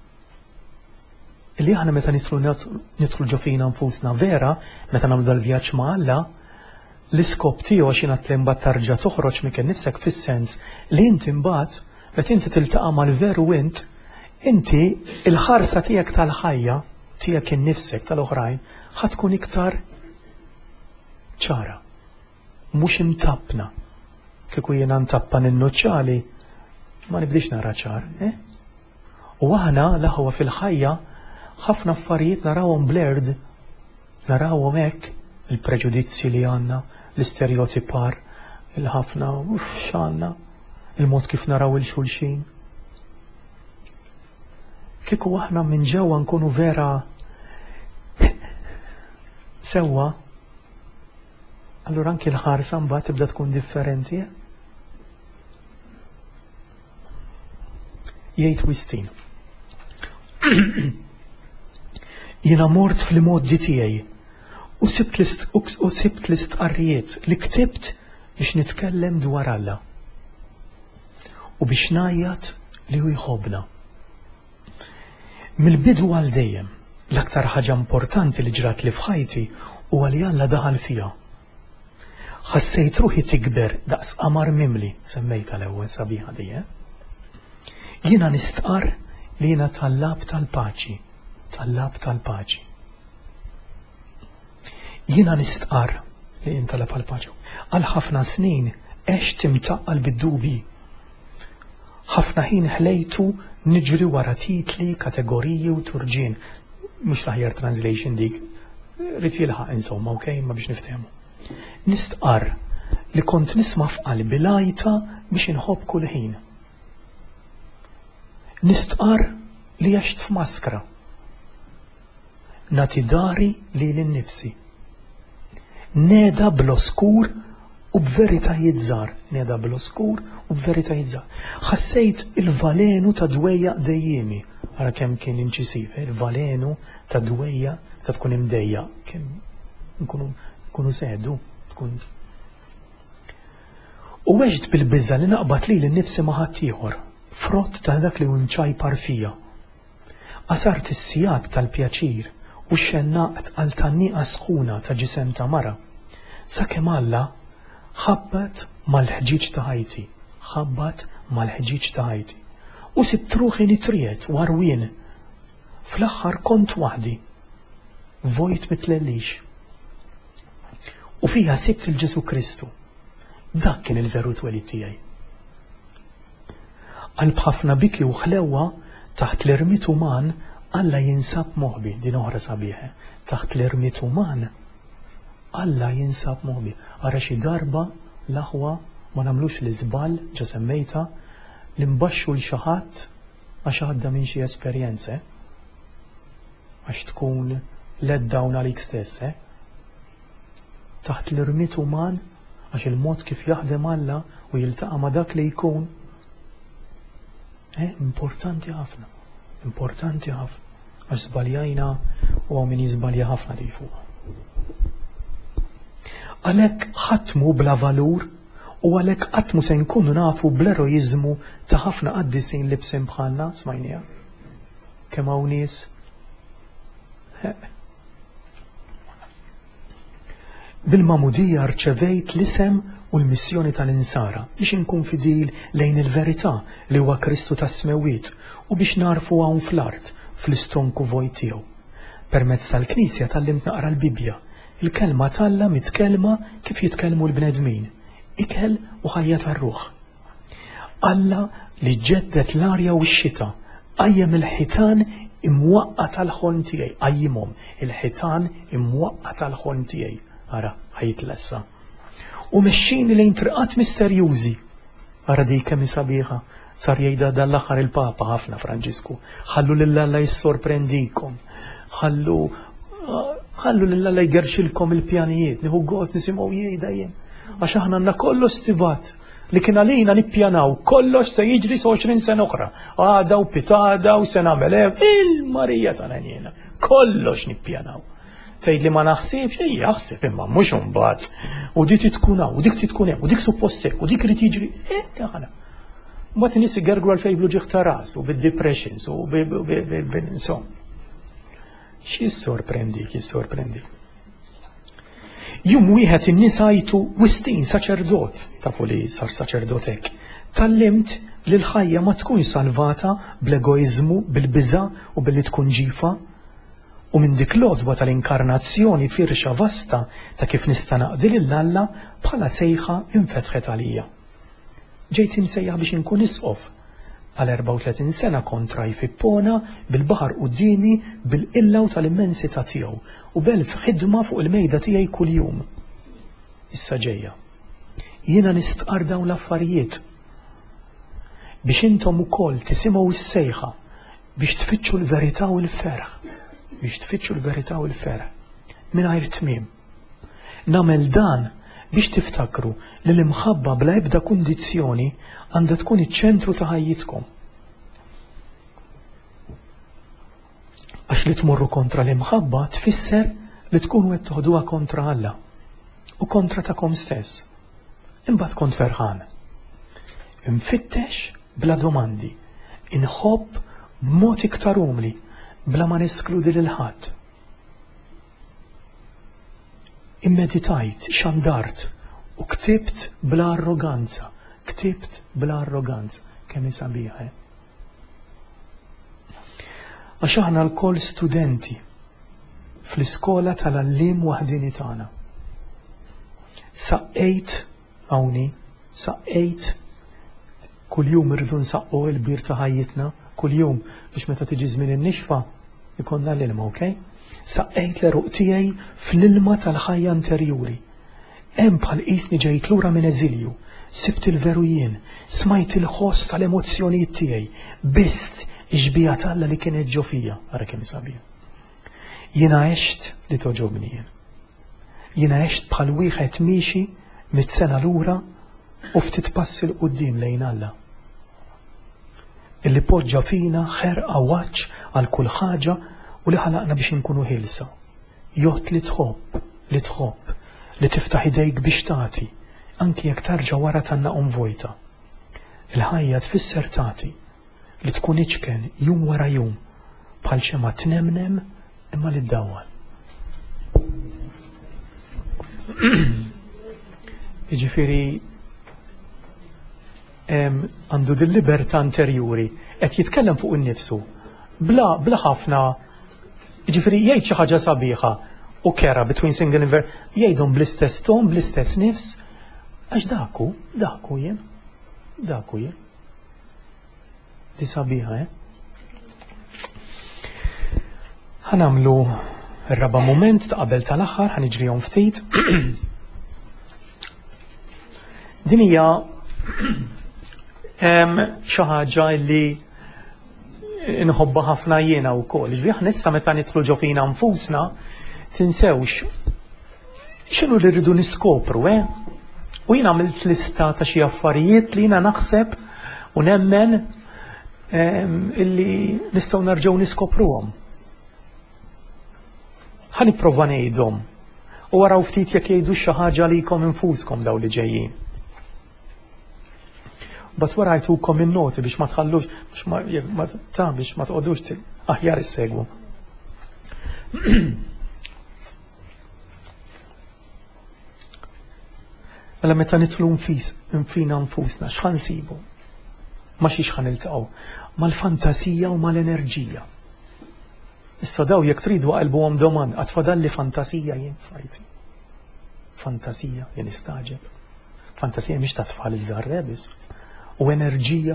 li aħna meta nidħlu ġo fina nfusna vera, meta nagħmlu dal-vjaġġ ma' Alla, l-iskop tiegħu għax jiena imbagħad tarġa' toħroġ minn nifsek fis-sens li inti mbagħad meta inti tiltaqa' mal-veru inti il-ħarsa tiegħek tal-ħajja tiegħek innifsek tal-oħrajn ħadd tkun iktar ċara, mhux imtappna. Kieku jiena ntappa ninnuċċali ma nibdix nara ċar, U aħna l-aħwa fil-ħajja ħafna affarijiet narawhom blurred, narawhom hekk il-preġudizzji li għandna, l-istereotipar, il-ħafna x'għandna, il-mod kif naraw il-xulxin. Kieku aħna minn ġewwa nkunu vera sewwa, allura anki l-ħarsa mbagħad tibda tkun differenti. Jgħid Wistin. Jiena mort fil-modi tiegħi u sibt l-istqarrijiet li ktibt biex nitkellem dwar Alla u biex ngħajjad li hu jħobbna. Mill-bidu għal dejjem l-aktar ħaġa importanti li ġrat li f'ħajti huwa li Alla daħal fiha. Ħassejt ruħi tikber daqs qamar mimli, semmejta l-ewwel sabiħa dejjem. Jiena nistqar li jiena tal-lab tal-paċi. Jiena nistqar li jien talab għal paċi. Għal ħafna snin għext imtaqqal bid-dubi. Ħafna ħin ħlejtu niġri wara titli, kategoriji u turġien. Mhux l-aħjar translation dik. Rid jilħaq insomma, okej, ma biex niftehmu. Nistqar li kont nisma' f'qalbi lajta biex inħobb kull ħin. Nistqar li għext f'maskra. Nati dari li l-nifsi. Neda bl-oskur u b'veritajiet żgħar. Neda bl-oskur u b'veritajiet żgħar. Ħassejt il-valenu ta' dwejja dejjemi. Ara kemm kien inċisiv, il-valenu ta' dwejja ta' tkun imdejja. Kemm nkunu sedu, tkun. U weġd bil-biża li naqbad li l-nifsi ma' ħadd ieħor. Frott ta' dak li unċajpar fija. Qasart is-sijat tal-pjaċir u x-xennaqt għal tanniqa sħuna ta' ġisem ta' mara. Sakemm Alla ħabbat mal-ħġiġ ta' ħajti. Ħabbat mal-ħġiġ ta' ħajti. U sibt ruħi nitriet warwien. Fl-aħħar kont waħdi. Vojt mitlellix. U fija sibt il-Ġesu Kristu. Dak kien il-veru twelid tiegħi. Qalb ħafna biki u ħlewa taħt l-irmit uman Alla jinsab moħbi, din oħra sabiħe. Taħt l-irmit uman Alla jinsab moħbi. Ara xi darba l-aħwa ma nagħmlux l-iżball ġa semmejta li mbaxxu l xi ħadd għax għadda minn xi esperjenze għax tkun let down għalik stess. Taħt l-irmit uman għax il-mod kif jaħdem Alla u jiltaqa' ma' dak li jkun importanti ħafna. Importanti ħafna. Għax żbaljajna u min jiżbalja ħafna di fuq. Għalhekk ħatmu bla valur u għalhekk qatt mu se nkunu nafu bl-eroiżmu ta' ħafna qaddisin li bsim bħalna smajnija. Kemm hawn nies bil-mamudija rċevejt l-isem u l-missjoni tal-insara biex inkun fidil lejn il-verità li huwa Kristu tas-smewiet u biex narfu hawn fl-art fl-istonku vojt tiegħu. Permezz tal-Knisja tallimt naqra l-Bibja. Il-kelma Alla mitkellma kif jitkellmu l-bnedmin. Ikel u ħajja tar-ruħ. Alla li ġeddet l-arja u x-xita qajjem il-ħitan imwaqqa tal-ħolm tiegħi. Qajjimhom il-ħitan imwaqqa tal-ħolm tiegħi. Ara ħajtlessa. U mexxini lejn triqat misterjużi. Ara dik kemm sabiħa. Sar jgħidha dal-aħħar il-Papa ħafna Franġisku. Ħallu lil Alla jissorprendikom. Ħallu lil Alla jgerxilkom il-pjanijiet. Nieħu gost nisimgħu jgħidha jien. Għax aħna għandna kollox stivat li kien għalina nippjanaw kollox se jiġri 20 sena oħra. Għada u pitada u se nagħmel il-Marija tal-għenjena. Kollox nippjanaw. Tgħid li ma naħsibx, jaħseb imma mhux imbagħad. U dik tkun hawn, u dik tkun hemm, u dik suppost hekk, u dik irid jiġri aħna. Mbagħad nies igergru għal fejn ġieħ ta' ras u bid-depressions u insomma. X'jissorprendik. Jum wieħed in-nies għajtu Wistin saċerdot, tafu li sar saċerdot hekk. Tallimt li l-ħajja ma tkun salvata bl-egoiżmu, bil-biża' u billi tkun ġifa. U minn dik l-għodba tal-inkarnazzjoni firxa vasta ta' kif nista' naqdi lil Alla bħala sejħa infetħet għalija. Ġejt imsejjaħ biex inkun isqof. Għal 34 sena kontra jfippona bil-baħar qudiemi bil-qilla u tal-immensità tiegħu u belf ħidma fuq il-mejda tiegħi kuljum. Issa ġejja. Jiena nistqar dawn l-affarijiet biex intom ukoll tisimgħu s-sejħa biex tfittxu l-verità u l-ferħ. Biex tfittxu l-verità u l-ferħ mingħajr tmiem. Nagħmel dan biex tiftakru li l-imħabba bla ebda kundizzjoni għandha tkun iċ-ċentru ta' ħajjitkom. Għax li tmorru kontra l-imħabba tfisser li tkunu qed toħduha kontra Alla u kontra tagħkom stess. Imbagħad kont ferħan. Infittex bla domandi, inħobb b'mod iktar umli bla ma neskludi lil ħadd. Immeditajt, xandart u ktibt bla arroganza. Kemm sabiħa. Għax aħna l-koll studenti fl-iskola tal-għallim waħdini tagħna. Saqqejt hawnni, saqqejt kuljum irridu nsaqqu l-bir ta' ħajjitna, kuljum biex meta tiġi żmien in-nixfa ikonna l-ilma, okej? Saqqejt l-eruq tiegħi fl-ilma tal-ħajja interjuri. Hemm bħal qisni ġejt lura minn eżilju, sibt il-veru jien, smajt il-ħoss tal-emozzjonijiet tiegħi, bist iġbija Alla li kienet ġo fija, ara kemm sabiħ. Jiena għext li toġobni jien. Jiena għext bħal wieħed miexi mit-sena lura u ftit passi l-qudiem lejn Alla. Illi poġġa fina ħerqa waġġ għal kull ħaġa u li ħalaqna biex inkunu ħilsa. Jott li tħobb, li tiftaħ idejk biex tagħti, anki jekk tarġa wara tannaqhom vojta. Il-ħajja tfisser tagħti li tkun iċken jum wara jum bħal xema tnemnem imma li ddawwal. Jiġifieri għandu dil-libertà interjuri qed jitkellem fuq innifsu bla ħafna, jiġifieri jgħid xi ħaġa sabiħa u kera between single and jgħidhom bl-istess ton, bl-istess nifs, għax daku jien. Di sabiħa, ħanamlu r-raba moment ta' qabel tal-aħħar, ħaniġrihom ftit. Din hija xi ħaġa li inħobba ħafna jiena wkoll. Ġbieħ nissa meta nidħlu ġo fina nfusna tinsewx x'inhu li rridu niskopru, U jiena għamilt lista ta' xi affarijiet li jiena naħseb u nemmen illi nistgħu nerġgħu niskopruhom. Ħanipprova ngħidhom u waraw ftit jekk jgħidu xi ħaġa likom infuskom daw li ġejjin. Bat wara jtukom in-noti biex ma tħallux biex ma tqogħdux aħjar issegwu. Mela meta nitlu nfina nfusna x'ħansibu? Ma xiex ħaniltaqgħu mal-fantasija u mal-enerġija. Issa daw jekk tridu qalbuhom domand qatt fadalli fantasija jien fajti. Fantasija jien istaġeb. Fantasija mhix ta' tfal iż-żarre biss. U enerġija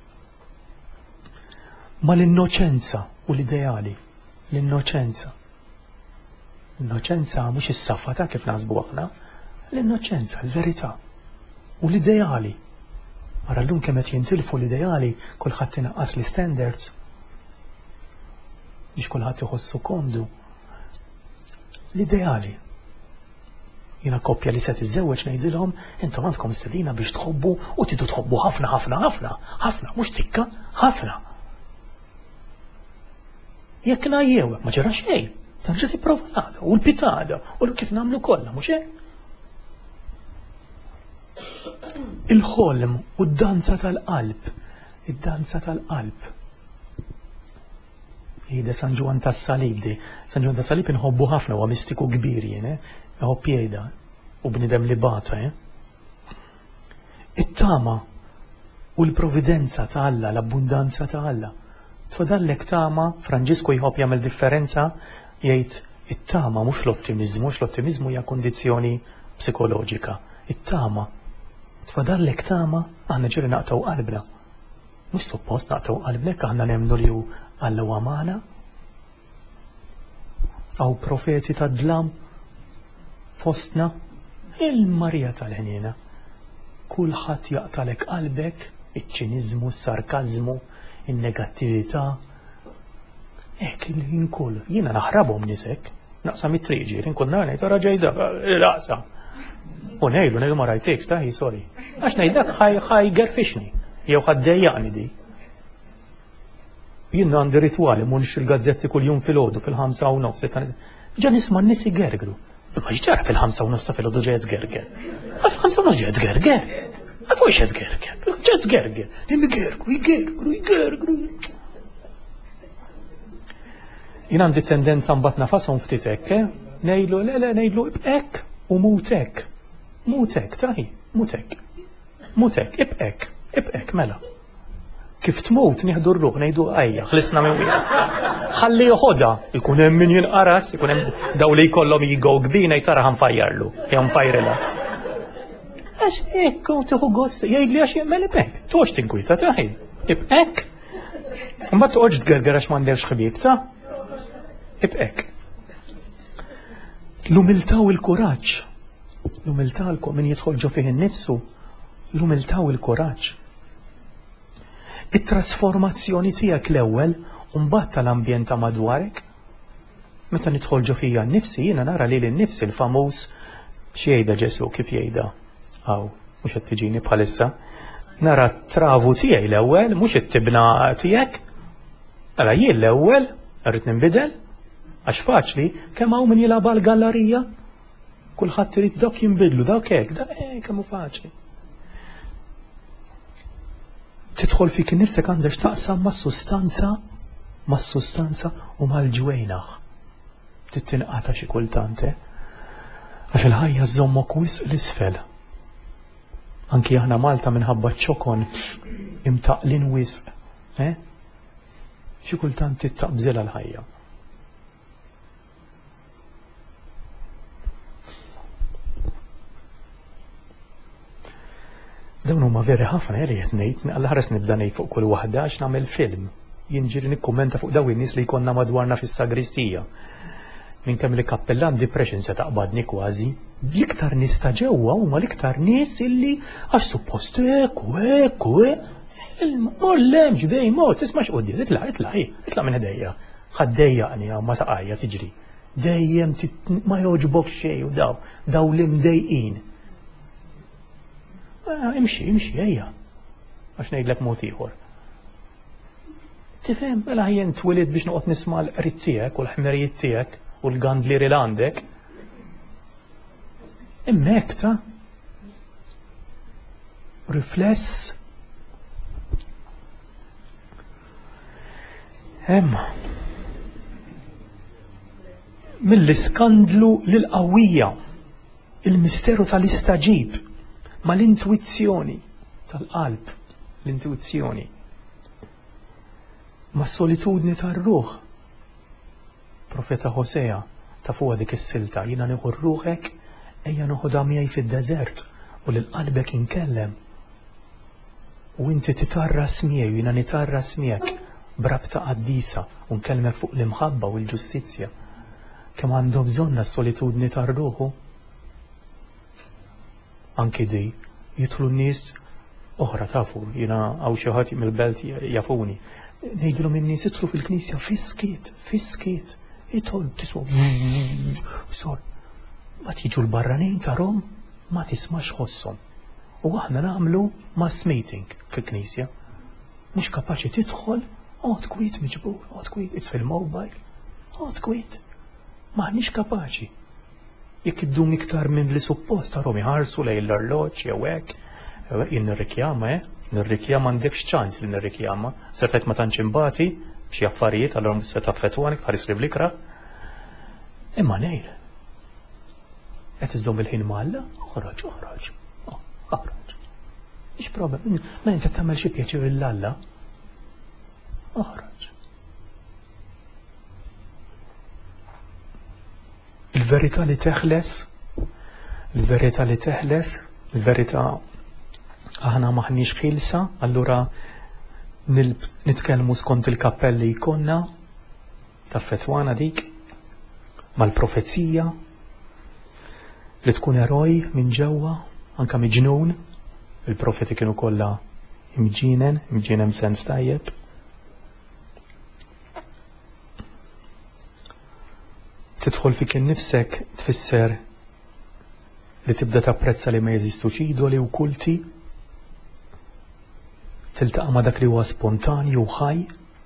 mal-innoċenza u l-ideali. L-innoċenza. L-innoċenza mhux is-safata kif naħsbu aħna. L-innoċenza, l-verità u l-ideali. Ara llum kemm qed jintilfu l-ideali kulħadd inaqqas l-standards biex kulħadd iħossu komdu. L-ideali. Jiena koppja li se tiżżewweġ ngħidilhom intom għandkom stedina biex tħobbu u tidu tħobbu ħafna, mhux tikka, ħafna. Jekk ngħajjewek ma ġara xejn, tarġa' tipprova nagħda u l-pitada u kif nagħmlu kollha mhux hekk? Il-ħolm u d-danza tal-qalb. Id-danza tal-qalb. Jida San Ġwan tas-Salib di. San Ġwan tas-Salib inħobbu ħafna huwa mistiku kbir jien, iħobb jgħidha u bnidem li bata, It-tama u l-providenza ta' Alla, l-abbundanza ta' Alla. Tfadallek tama, Franġisku jħobb jagħmel differenza, jgħid it-tama mhux l-ottimizmu hija kondizzjoni psikoloġika. It-tama tfadallek tama, aħna ġiri naqtaw qalbna. Mhux suppost naqtaw qalbna aħna nemnu li hu Alla huwa magħna. Aw profeti ta' dlam fostna, il-Marija tal-ħniena. Kulħadd jaqtalek qalbek, iċ-ċiniżmu, s-sarkażmu, in-negattività. Hekk il-ħin kull, jiena naħrabhom nisek, naqsam it-triq ġieri, nkun nar ngħid ara ġejda raqsa. U ngħidu ma rajtekx taħi sorry. Għax ngħidak ħaj gerfixni, jew ħaddejjaqni di. Jien għandi ritwali mhux il-gazzetti kuljum filgħodu fil-5:30. Ġa nisma' n-nies igergru. Ma x'ġara fil-5:30 filgħodu ġejt gerger. Fil-5:30 ġejt gerger. Għafu x'qed gerger. Ġejt gerger. Jgergru. Jien għandi tendenza mbagħad nafasom ftit hekk, ngħidlu ngħidlu hekk u mutek. Mutek, taħi, mutek, ibqek, mela. Kif tmut nieħdu r-ruħ ngħidu ejja, ħlisna minn wieħed. Ħalli joħodha, ikun hemm min jinqaras, ikun hemm daw li jkollhom jiggħu kbina jtara ħanfajjarlu, jew nfajrilha. Għax ekk, tiħu gost, jgħidli għax jgħamil ibek, toċ tinkwita taħi, ibek. Mbagħad toqgħodx tgerger għax m'għandekx ħbieb ta' ibek. L-umiltà u l-kuraġġ. L-umiltà min jidħol ġo fih innifsu. L-umiltà u l-kuraġġ. It-trasformazzjoni tiegħek l-ewwel u mbagħad tal-ambjent ta' madwarek. Meta nidħol ġo fija nnifsi jiena nara li l-innifsi l-famuż x'jgħidha Ġesu kif jgħidha. Aw, mhux qed tiġini bħalissa. Nara t-travu tiegħi l-ewwel mhux it-tibna tiegħek. Ara jien l-ewwel rrid ninbidel għax faċli kemm hawn min jilagħba l-gallerija. Kulħadd irid dak jinbidlu dak hekk, kemm hu faċli. Tidħol fik innifsek għandek taqsam mas-sustanza u mal-ġwejnaħ. Tittinqata xi kultant, għax il-ħajja żommok wisq l-isfel. Anki aħna Malta minħabba ċokon imtaqlin wisq, xi kultant tittaqbżilha l-ħajja. Dawn huma veri ħafna li qed ngħid, għall-ħares nibda ngħid fuq kull waħda għax nagħmel film. Jien ġieli nikkummenta fuq dawn in-nies li jkollna madwarna fis-sagristija. Minn kemm li kappellan depression se taqbadni kważi, l-iktar nies ta' ġewwa huma l-iktar nies illi għax suppost hekk u hekk u mor lem ġbej mor tisma' x'qudiem, itla' minn ħdejja. Ħaddejjaqni ma saqajja tiġri. Dejjem ma jogħġbok xejn u daw li mdejqin. Imxi, ejja, għax ngħidlek mod ieħor. Tifhem, mela jien twilid biex noqgħod nisma' l-qrid tiegħek u l-ħmerijiet tiegħek u l-gandlieri li għandek. Hemmhekk ta' rifless. Hemm mill-iskandlu lill-qawwija, il-misteru tal-istaġib ma l-intuizzjoni tal-qalb, l-intuizzjoni ma s-solitudni tar-ruħ. Profeta Hosea ta' fuq dik is-silta, jiena nieħu ruħek ejja noħodha miegħi fid-deżert u lil qalbek inkellem. U inti titarras miegħi, jiena nitarras miegħek brabta qaddisa u nkellmek fuq l-imħabba u l-ġustizzja. Kemm għandu bżonna s-solitudni tar-ruħu. Anki di jidħlu n-nies oħra tafu, jiena għaw xi ħadd mill-belt jafuni. Ngħidilhom in-nies idħlu fil-Knisja fiskiet, idħol tiswa sol. Ma tiġu l-barranin tarhom ma tismax ħosshom. U aħna nagħmlu mass meeting fil-Knisja. Mhux kapaċi tidħol, qgħod kwiet miġbur, qgħod kwiet, it's fil-mobile, qgħod kwiet. M'aħniex kapaċi. Jekk iddum iktar minn li suppost tarhom iħarsu lejn l-orloġġ jew hekk, jien nirrikjama, nirrikjama m'għandekx ċans li nirrikjama, sertajt ma tantx imbagħti xi affarijiet allura se taffettwani tħares li blikra. Imma ngħid. Qed iżomm il-ħin Alla, oħroġ. Mhix problem, ma inti tagħmel xi pjaċir lill-Alla. Oħroġ. Il-verità li teħles, il-verità aħna maħniex ħilsa, allura nitkellmu skont il-kappelli jkollna taffetwana dik mal-profezija li tkun eroj minn ġewwa, anke miġnun, il-profeti kienu kollha imġinen sens tajjeb. Tidħol fik innifsek tfisser li tibda tapprezza li ma jeżistux idoli u kulti, tiltaqa' ma dak li huwa spontanju u ħaj.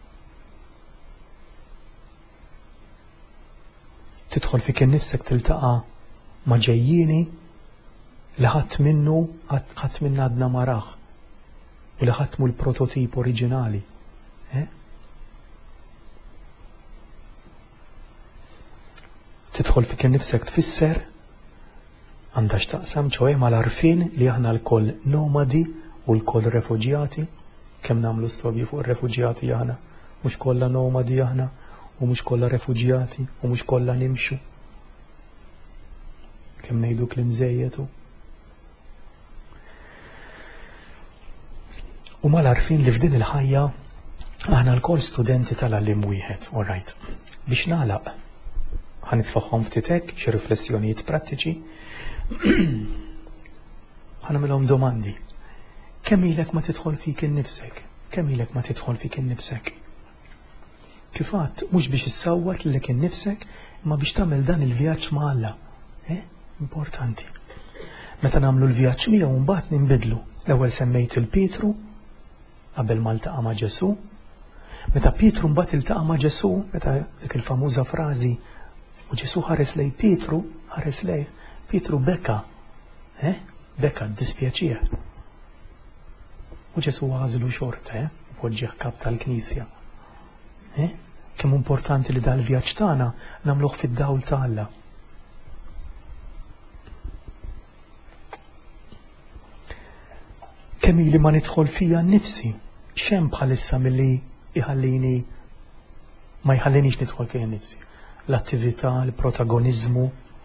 Tidħol fik innifsek tiltaqa' ma ġejjieni li ħadd minna għadna maraħ u li ħatmu l-prototip oriġinali. Tidħol fik innifsek tfisser għandha x'taqsam ċoe mal-għarfien li aħna l-koll nomadi u l-koll refuġjati, kemm nagħmlu stobji fuq ir-refuġjati aħna, mhux kollha nomadi aħna u mhux kollha refuġjati u mhux kollha nimxu. Kemm ngħidu klim żejjed. U mal-arfin li f'din il-ħajja aħna l-kol studenti tal-għallim wieħed, all right. Biex nagħlaq ħanitfaħħom ftitek xi riflessjonijiet prattiċi. Ħanamilhom domandi. Kemm ilek ma tidħol fik innifsek? Kemm ilek ma tidħol fik innifsek? Kif għadd mhux biex issawwat lilek innifsek, imma biex tagħmel dan il-vjaġġ ma' Alla. Importanti. Meta nagħmlu l-vjaġġ miegħu mbagħad ninbidlu. L-ewwel semmejt il-Pietru qabel ma ltaqa' ma' Ġesu. Meta Pietru mbagħad iltaqa' ma' Ġesu, meta dik il-famuża frażi u Ġesu ħares lej Pietru, ħares lej Pietru beka. Beka dispjaċih. U Ġesu għażlu xorta, poġġieħ kap tal-Knisja. Kemm importanti li dal-vjaġġ tagħna nagħmluh fid-dawl ta' Alla. Kemm ili ma nidħol fija nnifsi, x'hemm bħalissa milli iħallini ma jħallinix nidħol fija nnifsi. L-attività, l-protagoniżmu,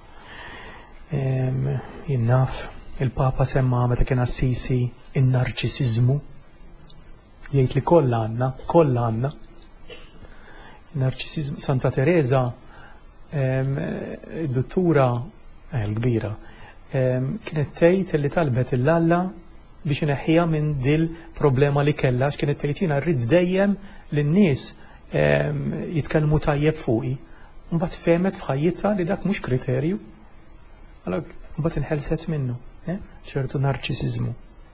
jinnaf, il-Papa semma meta kien Assisi in-narċisiżmu, jgħid li kollha għandna. Narċisizmu. Santa Teresa, id-dottura l-kbira, kienet tgħid li talbet il-Alla biex ineħħiha minn dil problema li kellha, kienet tgħid jiena rrid dejjem lin-nies jitkellmu tajjeb fuqi. Mbagħad femet f'ħajjitha li dak mhux kriterju. Mbagħad inħelset minnu, ċertu narċisiżmu.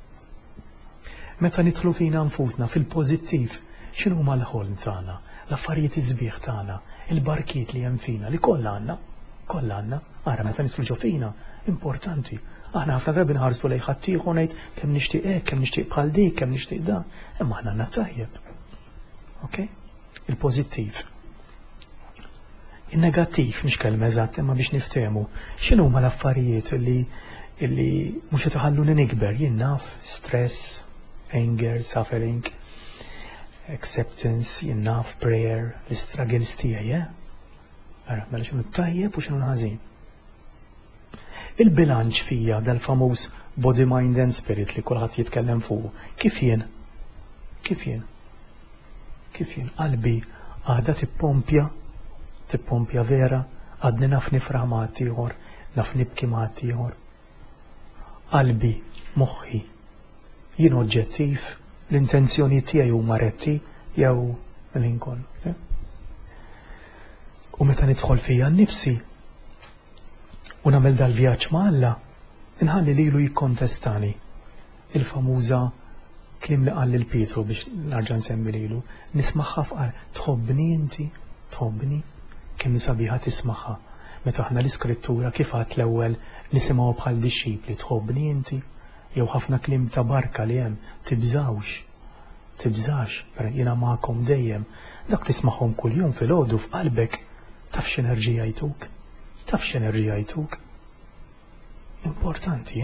Meta nidħlu fina nfusna fil-pożittiv, x'inhu huma l-ħolm tagħna? L-affarijiet iżbieħ tagħna, il-barkiet li hemm fina, li kollha għandna, ara meta nidħlu ġo fina, importanti. Aħna ħafna drabi nħarsu lejn ħadd ieħor ngħid kemm nixtieq hekk, kemm nixtieq bħal dik, kemm nixtieq dan, imma aħna għandna tajjeb. Okay? Il-pożittiv. Il-negattiv mhix kelma eżatt imma biex niftehmu x'inhu huma l-affarijiet illi mhux qed iħalluni nikber, jien naf, stress, anger, suffering, acceptance, jinnaf, prayer, l-struggles tiegħi, Ara, mela x'inhu tajjeb u x'inhu ħażin. Il-bilanċ fija dal-famuż body, mind and spirit li kulħadd jitkellem fuq, kif jien? Qalbi għadha tippompja vera, għadni naf nifraħ ma' ieħor, naf nibki ma' ieħor. Qalbi, moħħi, jien oġġettiv, l-intenzjoni tiegħi huma retti jew l-inkon. U meta nidħol fija nnifsi u nagħmel dal-vjaġġ ma' Alla, inħalli lilu jikkontestani. Il-famuża kliem li qal lil Pietru biex narġa' nsemmi lilu, nismagħha fqar, tħobbni inti, tħobbni, kemm sabiħa tismagħha. Meta aħna l-iskrittura kif għad l-ewwel nisimgħu bħal dixxipli, tħobbni inti, jew ħafna kliem ta' barka li hemm, tibżax, jiena magħkom dejjem, dak tismagħhom kuljum filgħodu f'qalbek, taf x'enerġija jtuk. Importanti,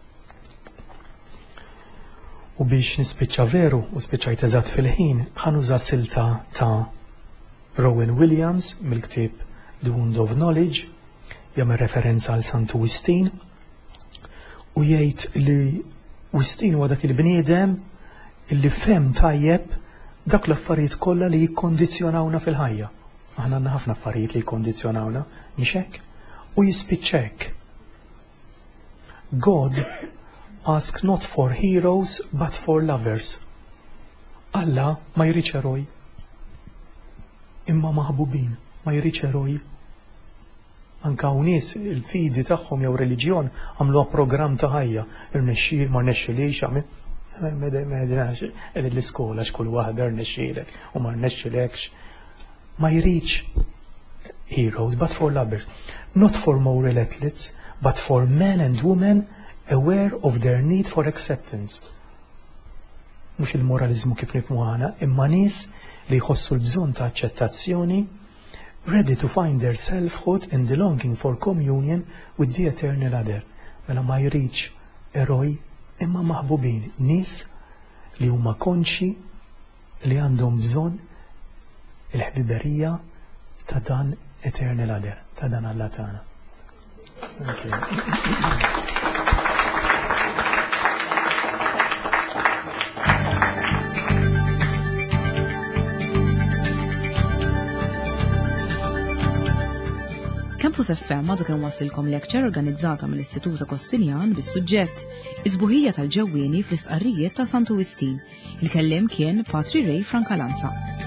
U biex nispiċċa veru u spiċċajt eżatt fil-ħin, ħanuża silta ta' Rowan Williams mill-ktieb The Wound of Knowledge, jagħmel referenza għal Sant Augustine u jgħid li Augustine huwa dak il-bniedem illi fhem tajjeb dak l-affarijiet kollha li jikkondizzjonawna fil-ħajja. Aħna għandna ħafna affarijiet li jikkondizzjonawna, mhix hekk? U jispiċċa hekk. God asks not for heroes but for lovers. Alla ma jridx eroj, imma maħbubin, ma jridx eroj. Anka nies il-fidi tagħhom jew reliġjon għamluha programm ta' ħajja, irnexxiel ma rnexxilix għamil. Medinax, l-iskola xkull waħda rnexxilek u ma rnexxilekx. Ma jridx heroes but for lovers. Not for moral athletes, but for men and women aware of their need for acceptance. Mhux il-moralizmu kif nifhmu aħna, imma nies li jħossu l-bżonn ta' aċċettazzjoni, ready to find their selfhood and the longing for communion with the eternal other. Mela ma jridx eroj imma maħbubin, nies li huma konxi li għandhom bżonn il-ħbiberija ta' dan eternal other, ta' dan Alla tagħna. Okay. Campus FM għadu kien wassilkom lecture organizzata mill-Istitut Agostinjan bis-suġġett Isbuħija tal-ġewwieni fl-istqarrijiet ta' Sant'Uwistin. Il-kelliem kien Patri Ray Francalanza.